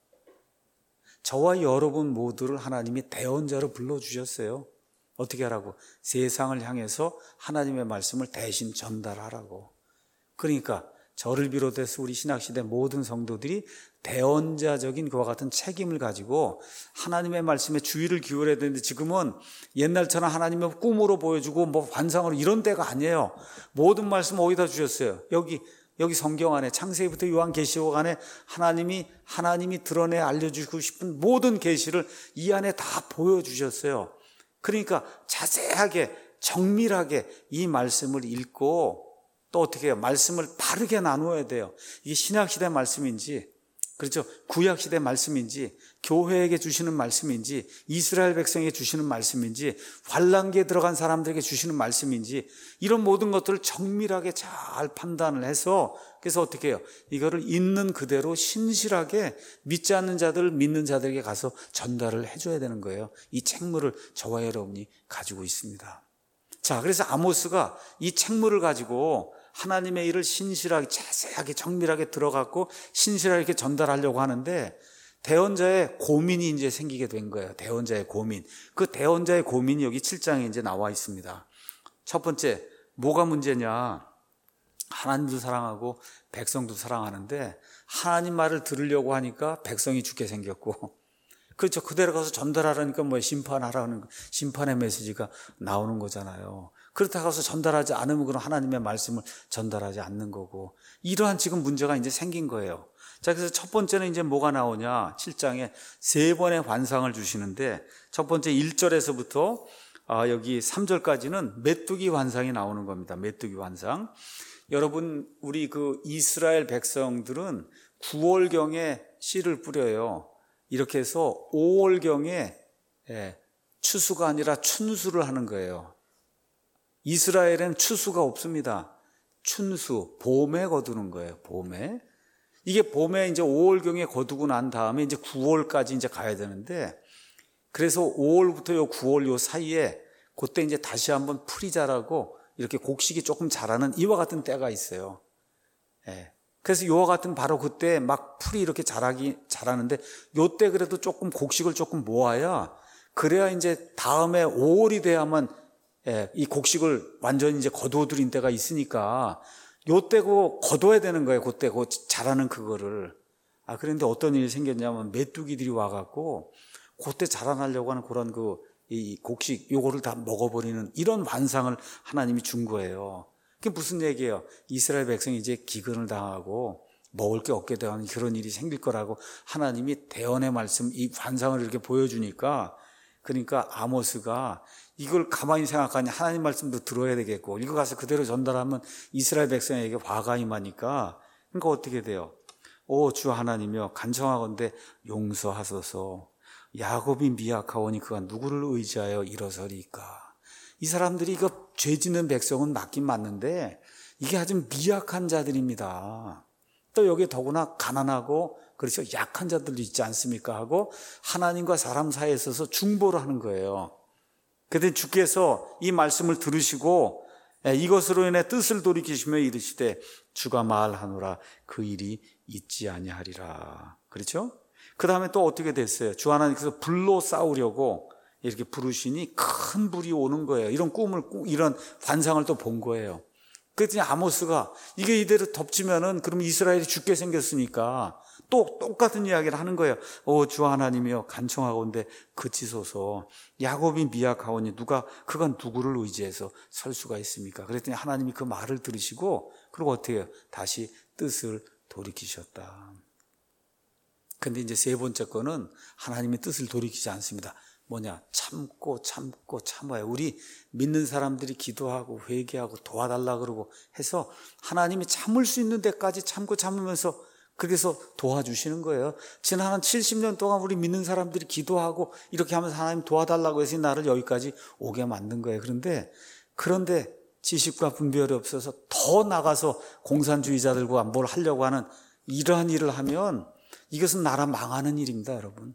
Speaker 1: 저와 여러분 모두를 하나님이 대언자로 불러주셨어요. 어떻게 하라고? 세상을 향해서 하나님의 말씀을 대신 전달하라고. 그러니까 저를 비롯해서 우리 신약시대 모든 성도들이 대언자적인 그와 같은 책임을 가지고 하나님의 말씀에 주의를 기울여야 되는데, 지금은 옛날처럼 하나님의 꿈으로 보여주고 뭐 환상으로 이런 때가 아니에요. 모든 말씀 어디다 주셨어요? 여기 여기 성경 안에, 창세기부터 요한계시록 안에 하나님이 하나님이 드러내 알려주고 싶은 모든 계시를 이 안에 다 보여주셨어요. 그러니까 자세하게 정밀하게 이 말씀을 읽고, 또 어떻게 해요? 말씀을 바르게 나누어야 돼요. 이게 신약시대 말씀인지, 그렇죠, 구약시대 말씀인지, 교회에게 주시는 말씀인지, 이스라엘 백성에게 주시는 말씀인지, 환란기에 들어간 사람들에게 주시는 말씀인지, 이런 모든 것들을 정밀하게 잘 판단을 해서, 그래서 어떻게 해요? 이거를 있는 그대로 신실하게 믿지 않는 자들, 믿는 자들에게 가서 전달을 해줘야 되는 거예요. 이 책무를 저와 여러분이 가지고 있습니다. 자, 그래서 아모스가 이 책무를 가지고 하나님의 일을 신실하게, 자세하게, 정밀하게 들어갔고 신실하게 이렇게 전달하려고 하는데, 대언자의 고민이 이제 생기게 된 거예요. 대언자의 고민. 그 대언자의 고민이 여기 칠 장에 이제 나와 있습니다. 첫 번째, 뭐가 문제냐? 하나님도 사랑하고 백성도 사랑하는데 하나님 말을 들으려고 하니까 백성이 죽게 생겼고, 그렇죠, 그대로 가서 전달하라니까 뭐 심판하라는, 심판의 메시지가 나오는 거잖아요. 그렇다고 해서 전달하지 않으면 그럼 하나님의 말씀을 전달하지 않는 거고, 이러한 지금 문제가 이제 생긴 거예요. 자, 그래서 첫 번째는 이제 뭐가 나오냐? 칠 장에 세 번의 환상을 주시는데, 첫 번째 일 절에서부터 아, 여기 삼 절까지는 메뚜기 환상이 나오는 겁니다. 메뚜기 환상. 여러분, 우리 그 이스라엘 백성들은 구월경에 씨를 뿌려요. 이렇게 해서 오월경에 예, 추수가 아니라 춘수를 하는 거예요. 이스라엘엔 추수가 없습니다. 춘수, 봄에 거두는 거예요. 봄에. 이게 봄에 이제 오월경에 거두고 난 다음에 이제 구월까지 이제 가야 되는데, 그래서 오월부터 요 구월 요 사이에 그때 이제 다시 한번 풀이 자라고 이렇게 곡식이 조금 자라는 이와 같은 때가 있어요. 예. 그래서 요와 같은 바로 그때 막 풀이 이렇게 자라기, 자라는데, 요때 그래도 조금 곡식을 조금 모아야, 그래야 이제 다음에 오월이 돼야만 예, 이 곡식을 완전히 이제 거두어들인 때가 있으니까, 요때 그 거둬야 되는 거예요. 그때 그 자라는 그거를. 아, 그런데 어떤 일이 생겼냐면 메뚜기들이 와갖고 그때 자라나려고 하는 그런 그 이 곡식 요거를 다 먹어버리는 이런 환상을 하나님이 준 거예요. 그게 무슨 얘기예요? 이스라엘 백성이 이제 기근을 당하고 먹을 게 없게 되는 그런 일이 생길 거라고 하나님이 대언의 말씀, 이 환상을 이렇게 보여주니까, 그러니까 아모스가 이걸 가만히 생각하니 하나님 말씀도 들어야 되겠고, 이거 가서 그대로 전달하면 이스라엘 백성에게 화가 임하니까, 그러니까 어떻게 돼요? 오, 주 하나님이여, 간청하건대 용서하소서. 야곱이 미약하오니 그가 누구를 의지하여 일어서리까? 이 사람들이 이거 죄 짓는 백성은 맞긴 맞는데 이게 아주 미약한 자들입니다. 또 여기에 더구나 가난하고, 그렇죠, 약한 자들도 있지 않습니까? 하고 하나님과 사람 사이에 있어서 중보를 하는 거예요. 그런데 주께서 이 말씀을 들으시고 이것으로 인해 뜻을 돌이키시며 이르시되 주가 말하노라 그 일이 있지 아니하리라. 그렇죠? 그 다음에 또 어떻게 됐어요? 주 하나님께서 불로 싸우려고 이렇게 부르시니 큰 불이 오는 거예요. 이런 꿈을, 이런 환상을 또 본 거예요. 그랬더니 아모스가 이게 이대로 덮치면은 그럼 이스라엘이 죽게 생겼으니까 또 똑같은 이야기를 하는 거예요. 오, 주 하나님이여, 간청하건대 그치소서. 야곱이 미약하오니 누가, 그가 누구를 의지해서 설 수가 있습니까? 그랬더니 하나님이 그 말을 들으시고, 그리고 어떻게 해요? 다시 뜻을 돌이키셨다. 근데 이제 세 번째 거는 하나님의 뜻을 돌이키지 않습니다. 뭐냐? 참고 참고 참아요. 우리 믿는 사람들이 기도하고 회개하고 도와달라 그러고 해서 하나님이 참을 수 있는 데까지 참고 참으면서 그래서 도와주시는 거예요. 지난 한 칠십 년 동안 우리 믿는 사람들이 기도하고 이렇게 하면서 하나님 도와달라고 해서 나를 여기까지 오게 만든 거예요. 그런데 그런데 지식과 분별이 없어서 더 나가서 공산주의자들과 뭘 하려고 하는 이러한 일을 하면 이것은 나라 망하는 일입니다, 여러분.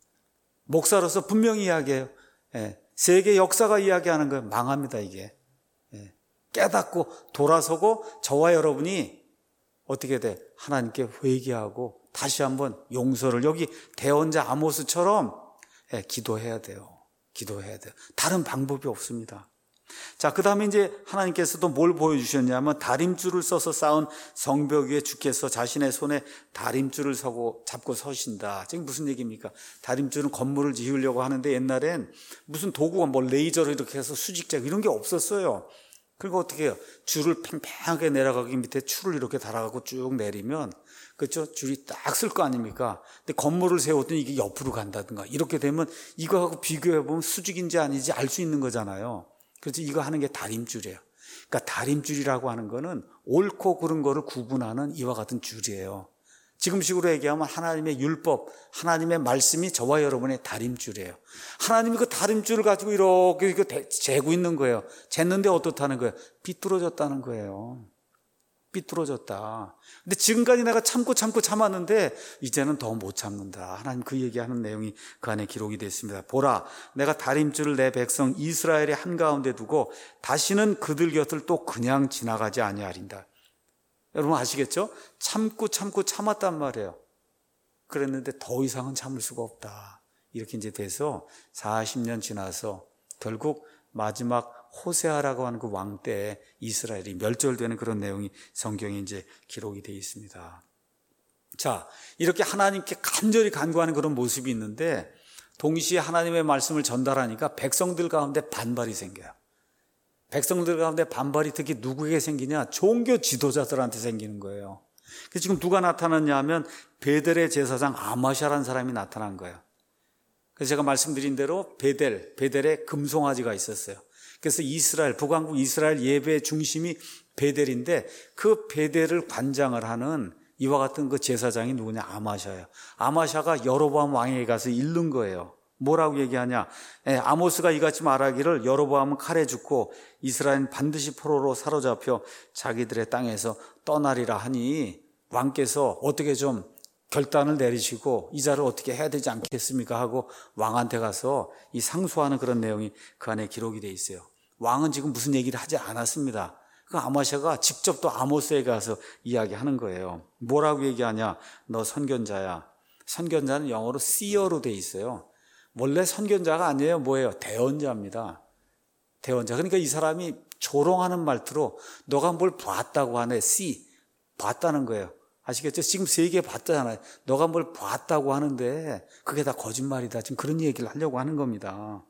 Speaker 1: 목사로서 분명히 이야기해요. 예, 세계 역사가 이야기하는 거예요. 망합니다, 이게. 예, 깨닫고 돌아서고 저와 여러분이 어떻게 돼? 하나님께 회개하고 다시 한번 용서를 여기 대언자 아모스처럼 예, 기도해야 돼요. 기도해야 돼요. 다른 방법이 없습니다. 자, 그 다음에 이제 하나님께서도 뭘 보여주셨냐면 다림줄을 써서 쌓은 성벽 위에 주께서 자신의 손에 다림줄을 서고 잡고 서신다. 지금 무슨 얘기입니까? 다림줄은 건물을 지으려고 하는데 옛날엔 무슨 도구가 뭐 레이저로 이렇게 해서 수직자 이런 게 없었어요. 그리고 어떻게 해요? 줄을 팽팽하게 내려가기 밑에 줄을 이렇게 달아가고 쭉 내리면 그렇죠? 줄이 딱 쓸 거 아닙니까? 근데 건물을 세웠더니 이게 옆으로 간다든가 이렇게 되면 이거하고 비교해보면 수직인지 아닌지 알 수 있는 거잖아요. 그래서 이거 하는 게 다림줄이에요. 그러니까 다림줄이라고 하는 거는 옳고 그른 거를 구분하는 이와 같은 줄이에요. 지금식으로 얘기하면 하나님의 율법, 하나님의 말씀이 저와 여러분의 다림줄이에요. 하나님이 그 다림줄을 가지고 이렇게 재고 있는 거예요. 쟀는데 어떻다는 거예요? 비뚤어졌다는 거예요. 삐뚤어졌다. 근데 지금까지 내가 참고 참고 참았는데 이제는 더 못 참는다. 하나님 그 얘기하는 내용이 그 안에 기록이 되어 있습니다. 보라, 내가 다림줄을 내 백성 이스라엘의 한가운데 두고 다시는 그들 곁을 또 그냥 지나가지 아니하린다. 여러분 아시겠죠? 참고 참고 참았단 말이에요. 그랬는데 더 이상은 참을 수가 없다. 이렇게 이제 돼서 사십 년 지나서 결국 마지막 호세아라고 하는 그 왕 때 이스라엘이 멸절되는 그런 내용이 성경에 이제 기록이 되어 있습니다. 자, 이렇게 하나님께 간절히 간구하는 그런 모습이 있는데 동시에 하나님의 말씀을 전달하니까 백성들 가운데 반발이 생겨요. 백성들 가운데 반발이 특히 누구에게 생기냐? 종교 지도자들한테 생기는 거예요. 그래서 지금 누가 나타났냐 하면 베델의 제사장 아마샤라는 사람이 나타난 거예요. 그래서 제가 말씀드린 대로 베델, 베델에 금송아지가 있었어요. 그래서 이스라엘, 북왕국 이스라엘 예배의 중심이 베델인데 그 베델을 관장을 하는 이와 같은 그 제사장이 누구냐? 아마샤예요. 아마샤가 여로보암 왕에게 가서 잃는 거예요. 뭐라고 얘기하냐? 예, 아모스가 이같이 말하기를 여로보암은 칼에 죽고 이스라엘은 반드시 포로로 사로잡혀 자기들의 땅에서 떠나리라 하니 왕께서 어떻게 좀 결단을 내리시고 이 자를 어떻게 해야 되지 않겠습니까? 하고 왕한테 가서 이 상소하는 그런 내용이 그 안에 기록이 되어 있어요. 왕은 지금 무슨 얘기를 하지 않았습니다. 그 아마샤가 직접 또 아모스에게 가서 이야기하는 거예요. 뭐라고 얘기하냐? 너 선견자야. 선견자는 영어로 seer로 되어 있어요. 원래 선견자가 아니에요. 뭐예요? 대언자입니다. 대언자. 그러니까 이 사람이 조롱하는 말투로 너가 뭘 봤다고 하네. see. 봤다는 거예요. 아시겠죠? 지금 세 개 봤잖아요. 너가 뭘 봤다고 하는데 그게 다 거짓말이다. 지금 그런 얘기를 하려고 하는 겁니다.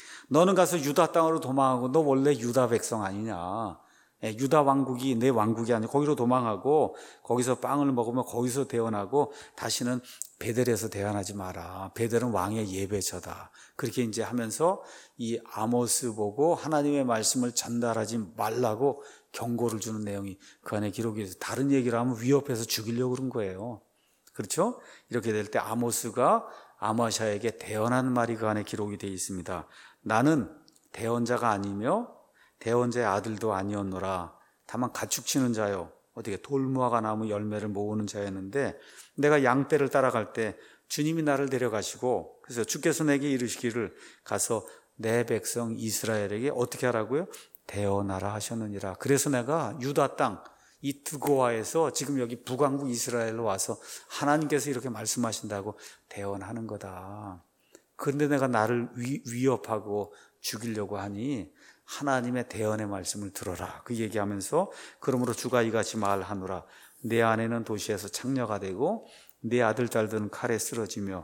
Speaker 1: 너는 가서 유다 땅으로 도망하고 너 원래 유다 백성 아니냐. 유다 왕국이 내 왕국이 아니고 거기로 도망하고 거기서 빵을 먹으면 거기서 대언하고 다시는 베델에서 대언하지 마라. 베델은 왕의 예배처다. 그렇게 이제 하면서 이 아모스 보고 하나님의 말씀을 전달하지 말라고 경고를 주는 내용이 그 안에 기록이 돼서 다른 얘기를 하면 위협해서 죽이려고 그런 거예요. 그렇죠? 이렇게 될 때 아모스가 아마샤에게 대언하는 말이 그 안에 기록이 되어 있습니다. 나는 대언자가 아니며 대언자의 아들도 아니었노라. 다만 가축치는 자요. 어떻게 돌무화과 나무 열매를 모으는 자였는데 내가 양떼를 따라갈 때 주님이 나를 데려가시고 그래서 주께서 내게 이르시기를 가서 내 백성 이스라엘에게 어떻게 하라고요? 대언하라 하셨느니라. 그래서 내가 유다 땅 이 드고아에서 지금 여기 북왕국 이스라엘로 와서 하나님께서 이렇게 말씀하신다고 대언하는 거다. 그런데 내가 나를 위, 위협하고 죽이려고 하니 하나님의 대언의 말씀을 들어라. 그 얘기하면서 그러므로 주가 이같이 말하노라. 내 아내는 도시에서 창녀가 되고 내 아들 딸들은 칼에 쓰러지며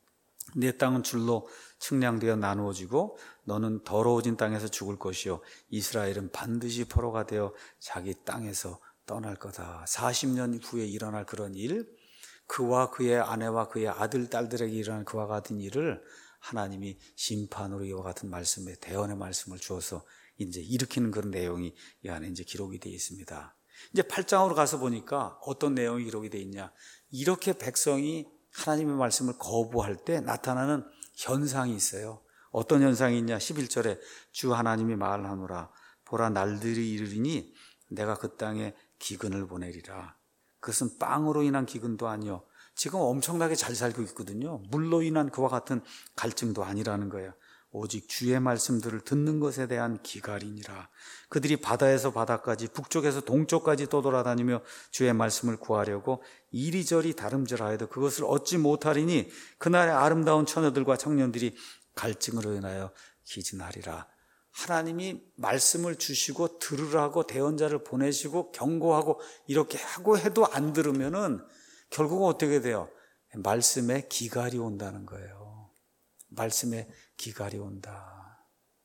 Speaker 1: 내 땅은 줄로 측량되어 나누어지고 너는 더러워진 땅에서 죽을 것이요 이스라엘은 반드시 포로가 되어 자기 땅에서 떠날 거다. 사십 년 후에 일어날 그런 일, 그와 그의 아내와 그의 아들 딸들에게 일어날 그와 같은 일을 하나님이 심판으로 이와 같은 말씀에 대언의 말씀을 주어서 이제 일으키는 그런 내용이 이 안에 이제 기록이 되어 있습니다. 이제 팔 장으로 가서 보니까 어떤 내용이 기록이 되어 있냐? 이렇게 백성이 하나님의 말씀을 거부할 때 나타나는 현상이 있어요. 어떤 현상이 있냐? 십일 절에 주 하나님이 말하노라. 보라 날들이 이르리니 내가 그 땅에 기근을 보내리라. 그것은 빵으로 인한 기근도 아니요. 지금 엄청나게 잘 살고 있거든요. 물로 인한 그와 같은 갈증도 아니라는 거예요. 오직 주의 말씀들을 듣는 것에 대한 기갈이니라. 그들이 바다에서 바다까지 북쪽에서 동쪽까지 떠돌아다니며 주의 말씀을 구하려고 이리저리 다름질하여도 그것을 얻지 못하리니 그날의 아름다운 처녀들과 청년들이 갈증으로 인하여 기진하리라. 하나님이 말씀을 주시고 들으라고 대언자를 보내시고 경고하고 이렇게 하고 해도 안 들으면은 결국은 어떻게 돼요? 말씀에 기갈이 온다는 거예요. 말씀에 기갈이 온다.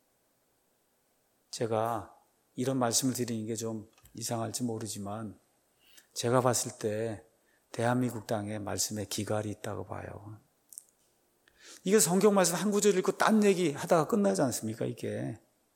Speaker 1: 제가 이런 말씀을 드리는 게 좀 이상할지 모르지만 제가 봤을 때 대한민국 땅에 말씀에 기갈이 있다고 봐요. 이게 성경 말씀 한 구절 읽고 딴 얘기 하다가 끝나지 않습니까? 이게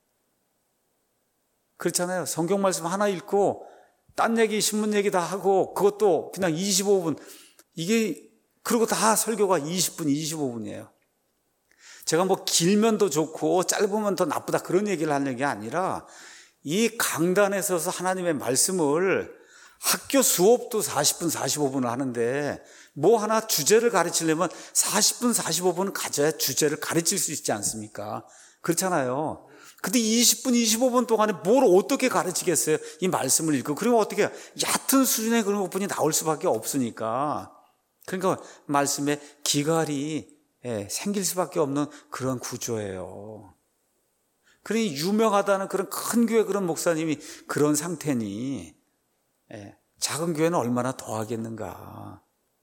Speaker 1: 그렇잖아요. 성경 말씀 하나 읽고 딴 얘기 신문 얘기 다 하고 그것도 그냥 이십오 분, 이게 그리고 다 설교가 이십 분 이십오 분이에요 제가 뭐 길면 더 좋고 짧으면 더 나쁘다 그런 얘기를 하는 게 아니라 이 강단에 서서 하나님의 말씀을 학교 수업도 사십 분 사십오 분을 하는데 뭐 하나 주제를 가르치려면 사십 분 사십오 분은 가져야 주제를 가르칠 수 있지 않습니까? 그렇잖아요. 근데 이십 분 이십오 분 동안에 뭘 어떻게 가르치겠어요? 이 말씀을 읽고. 그러면 어떻게 얕은 수준의 그런 부분이 나올 수밖에 없으니까. 그러니까 말씀에 기갈이 예, 생길 수밖에 없는 그런 구조예요. 그러니 유명하다는 그런 큰 교회 그런 목사님이 그런 상태니 예, 작은 교회는 얼마나 더 하겠는가.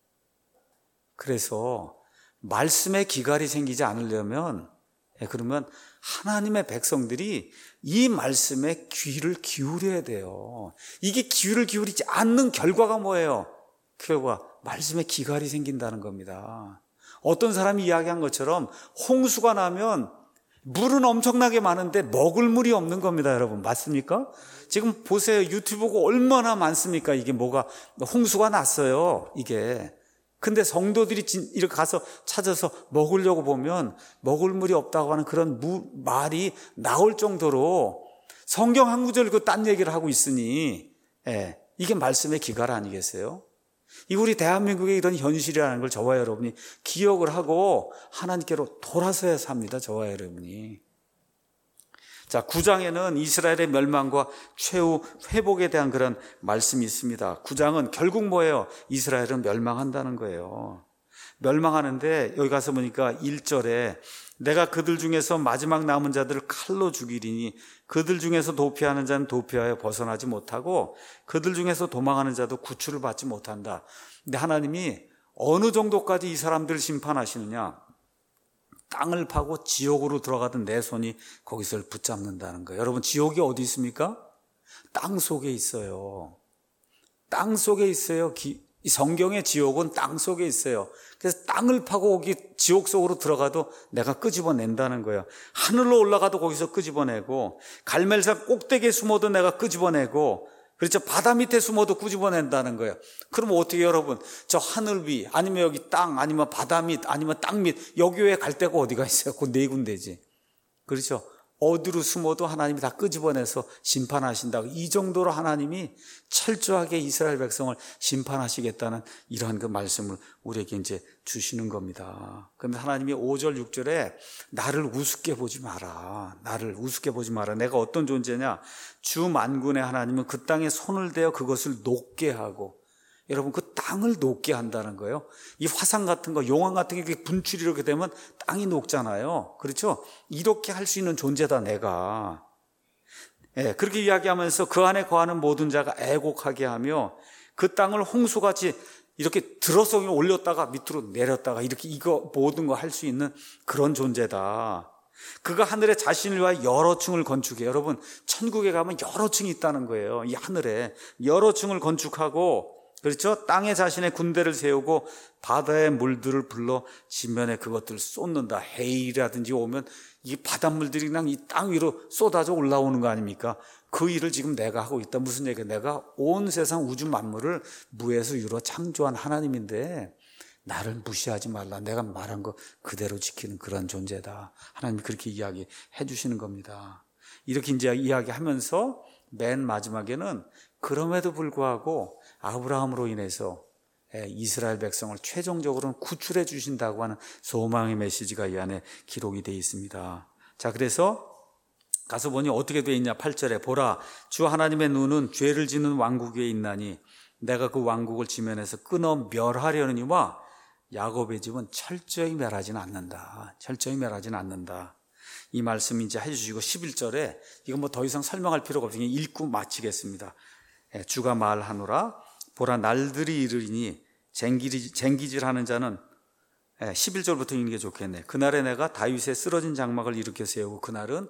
Speaker 1: 그래서 말씀에 기갈이 생기지 않으려면 예, 그러면 하나님의 백성들이 이 말씀에 귀를 기울여야 돼요. 이게 귀를 기울이지 않는 결과가 뭐예요? 그 결과 말씀에 기갈이 생긴다는 겁니다. 어떤 사람이 이야기한 것처럼 홍수가 나면 물은 엄청나게 많은데 먹을 물이 없는 겁니다, 여러분. 맞습니까? 지금 보세요. 유튜브 보고 얼마나 많습니까? 이게 뭐가 홍수가 났어요, 이게. 근데 성도들이 이렇게 가서 찾아서 먹으려고 보면 먹을 물이 없다고 하는 그런 무, 말이 나올 정도로 성경 한 구절 읽고 딴 얘기를 하고 있으니 예, 이게 말씀의 기갈 아니겠어요? 이 우리 대한민국의 이런 현실이라는 걸 저와 여러분이 기억을 하고 하나님께로 돌아서야 삽니다. 저와 여러분이. 자, 구 장에는 이스라엘의 멸망과 최후 회복에 대한 그런 말씀이 있습니다. 구 장은 결국 뭐예요? 이스라엘은 멸망한다는 거예요. 멸망하는데 여기 가서 보니까 일 절에 내가 그들 중에서 마지막 남은 자들을 칼로 죽이리니 그들 중에서 도피하는 자는 도피하여 벗어나지 못하고 그들 중에서 도망하는 자도 구출을 받지 못한다. 근데 하나님이 어느 정도까지 이 사람들을 심판하시느냐? 땅을 파고 지옥으로 들어가던 내 손이 거기서 붙잡는다는 거예요. 여러분, 지옥이 어디 있습니까? 땅 속에 있어요. 땅 속에 있어요. 기, 이 성경의 지옥은 땅 속에 있어요. 그래서 땅을 파고 거기 지옥 속으로 들어가도 내가 끄집어낸다는 거예요. 하늘로 올라가도 거기서 끄집어내고 갈멜산 꼭대기에 숨어도 내가 끄집어내고 그렇죠. 바다 밑에 숨어도 끄집어낸다는 거예요. 그럼 어떻게 여러분 저 하늘 위 아니면 여기 땅 아니면 바다 밑 아니면 땅 밑 여기 왜 갈 데가 어디가 있어요? 그 네 군데지. 그렇죠. 어디로 숨어도 하나님이 다 끄집어내서 심판하신다고. 이 정도로 하나님이 철저하게 이스라엘 백성을 심판하시겠다는 이러한 그 말씀을 우리에게 이제 주시는 겁니다. 그런데 하나님이 오 절 육 절에 나를 우습게 보지 마라. 나를 우습게 보지 마라. 내가 어떤 존재냐? 주 만군의 하나님은 그 땅에 손을 대어 그것을 녹게 하고, 여러분 그 땅을 녹게 한다는 거예요. 이 화산 같은 거, 용암 같은 게 분출이 이렇게 되면 땅이 녹잖아요. 그렇죠? 이렇게 할 수 있는 존재다 내가. 예, 그렇게 이야기하면서 그 안에 거하는 모든 자가 애곡하게 하며 그 땅을 홍수같이 이렇게 들어서 올렸다가 밑으로 내렸다가 이렇게 이거 모든 거 할 수 있는 그런 존재다. 그가 하늘에 자신을 위하여 여러 층을 건축해. 여러분 천국에 가면 여러 층이 있다는 거예요. 이 하늘에 여러 층을 건축하고, 그렇죠? 땅에 자신의 군대를 세우고 바다의 물들을 불러 지면에 그것들을 쏟는다. 해일이라든지 오면 이 바닷물들이 그냥 이 땅 위로 쏟아져 올라오는 거 아닙니까? 그 일을 지금 내가 하고 있다. 무슨 얘기야? 내가 온 세상 우주 만물을 무에서 유로 창조한 하나님인데 나를 무시하지 말라. 내가 말한 거 그대로 지키는 그런 존재다. 하나님이 그렇게 이야기해 주시는 겁니다. 이렇게 이제 이야기하면서 맨 마지막에는 그럼에도 불구하고 아브라함으로 인해서 이스라엘 백성을 최종적으로는 구출해 주신다고 하는 소망의 메시지가 이 안에 기록이 되어 있습니다. 자, 그래서 가서 보니 어떻게 돼 있냐. 팔 절에 보라, 주 하나님의 눈은 죄를 짓는 왕국 위에 있나니 내가 그 왕국을 지면에서 끊어 멸하려니와 야곱의 집은 철저히 멸하지는 않는다. 철저히 멸하지는 않는다. 이 말씀 이제 해주시고 십일 절에 이건 뭐 더 이상 설명할 필요가 없으니 읽고 마치겠습니다. 예, 주가 말하노라, 보라 날들이 이르리니 쟁기질, 쟁기질하는 자는, 예, 십일 절부터 읽는 게 좋겠네. 그날에 내가 다윗의 쓰러진 장막을 일으켜 세우고, 그날은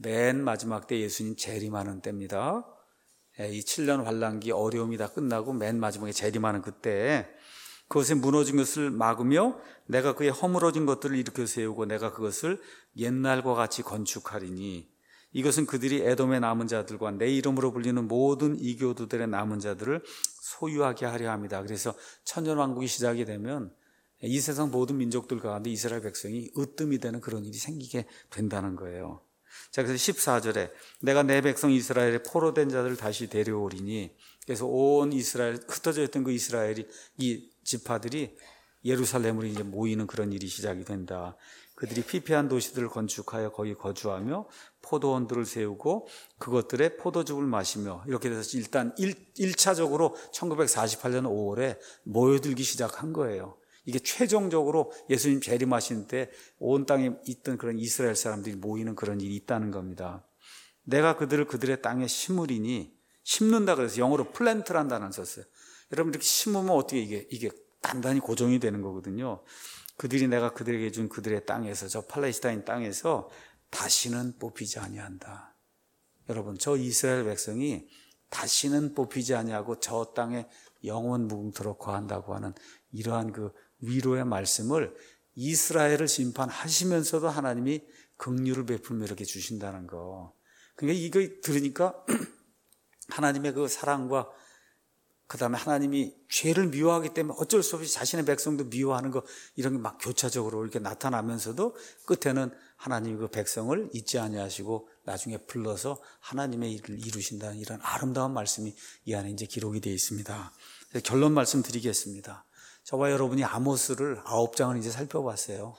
Speaker 1: 맨 마지막 때 예수님 재림하는 때입니다. 예, 이 칠 년 환란기 어려움이 다 끝나고 맨 마지막에 재림하는 그때 그것에 무너진 것을 막으며 내가 그의 허물어진 것들을 일으켜 세우고 내가 그것을 옛날과 같이 건축하리니 이것은 그들이 에돔의 남은 자들과 내 이름으로 불리는 모든 이교도들의 남은 자들을 소유하게 하려 합니다. 그래서 천년왕국이 시작이 되면 이 세상 모든 민족들 가운데 이스라엘 백성이 으뜸이 되는 그런 일이 생기게 된다는 거예요. 자, 그래서 십사 절에 내가 내 백성 이스라엘의 포로된 자들을 다시 데려오리니, 그래서 온 이스라엘, 흩어져 있던 그 이스라엘이, 이 지파들이 예루살렘으로 이제 모이는 그런 일이 시작이 된다. 그들이 피폐한 도시들을 건축하여 거기 거주하며 포도원들을 세우고 그것들의 포도즙을 마시며, 이렇게 돼서 일단 일 차적으로 천구백사십팔 년 오월에 모여들기 시작한 거예요. 이게 최종적으로 예수님 재림하신 때 온 땅에 있던 그런 이스라엘 사람들이 모이는 그런 일이 있다는 겁니다. 내가 그들을 그들의 땅에 심으리니, 심는다 그래서 영어로 플랜트라는 단어를 썼어요. 여러분, 이렇게 심으면 어떻게 이게, 이게 단단히 고정이 되는 거거든요. 그들이 내가 그들에게 준 그들의 땅에서, 저 팔레스타인 땅에서 다시는 뽑히지 아니한다. 여러분, 저 이스라엘 백성이 다시는 뽑히지 아니하고 저 땅에 영원 무궁토록 거한다고 하는 이러한 그 위로의 말씀을 이스라엘을 심판하시면서도 하나님이 긍휼을 베풀며 이렇게 주신다는 거. 그러니까 이거 들으니까 하나님의 그 사랑과 그 다음에 하나님이 죄를 미워하기 때문에 어쩔 수 없이 자신의 백성도 미워하는 거, 이런 게 막 교차적으로 이렇게 나타나면서도 끝에는 하나님이 그 백성을 잊지 아니하시고 나중에 불러서 하나님의 일을 이루신다는 이런 아름다운 말씀이 이 안에 이제 기록이 되어 있습니다. 결론 말씀드리겠습니다. 저와 여러분이 아모스를 아홉 장을 이제 살펴봤어요.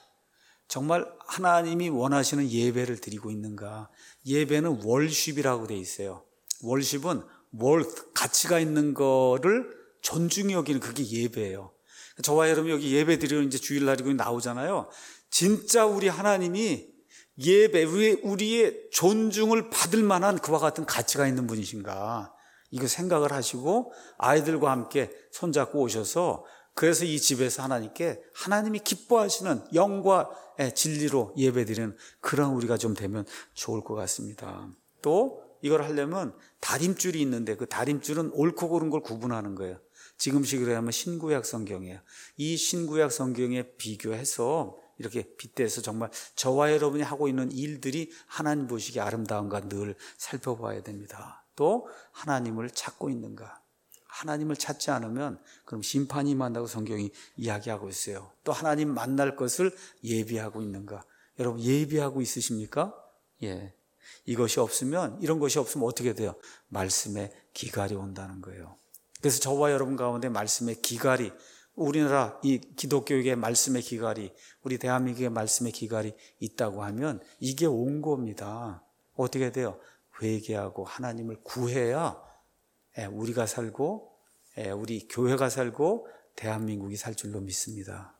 Speaker 1: 정말 하나님이 원하시는 예배를 드리고 있는가? 예배는 월십이라고 되어 있어요. 월십은 worth, 가치가 있는 거를 존중히 여기는 그게 예배예요. 저와 여러분 여기 예배 드리는 이제 주일날이고 나오잖아요. 진짜 우리 하나님이 예배, 우리의 존중을 받을 만한 그와 같은 가치가 있는 분이신가? 이거 생각을 하시고 아이들과 함께 손잡고 오셔서, 그래서 이 집에서 하나님께 하나님이 기뻐하시는 영과 진리로 예배드리는 그런 우리가 좀 되면 좋을 것 같습니다. 또 이걸 하려면 다림줄이 있는데 그 다림줄은 옳고 그른 걸 구분하는 거예요. 지금식으로 하면 신구약 성경이에요. 이 신구약 성경에 비교해서 이렇게 빗대서 정말 저와 여러분이 하고 있는 일들이 하나님 보시기에 아름다운가 늘 살펴봐야 됩니다. 또 하나님을 찾고 있는가? 하나님을 찾지 않으면 그럼 심판이 임한다고 성경이 이야기하고 있어요. 또 하나님 만날 것을 예비하고 있는가? 여러분 예비하고 있으십니까? 예. 이것이 없으면, 이런 것이 없으면 어떻게 돼요? 말씀의 기갈이 온다는 거예요. 그래서 저와 여러분 가운데 말씀의 기갈이, 우리나라 이 기독교육의 말씀의 기갈이, 우리 대한민국의 말씀의 기갈이 있다고 하면 이게 온 겁니다. 어떻게 돼요? 회개하고 하나님을 구해야 우리가 살고 우리 교회가 살고 대한민국이 살 줄로 믿습니다.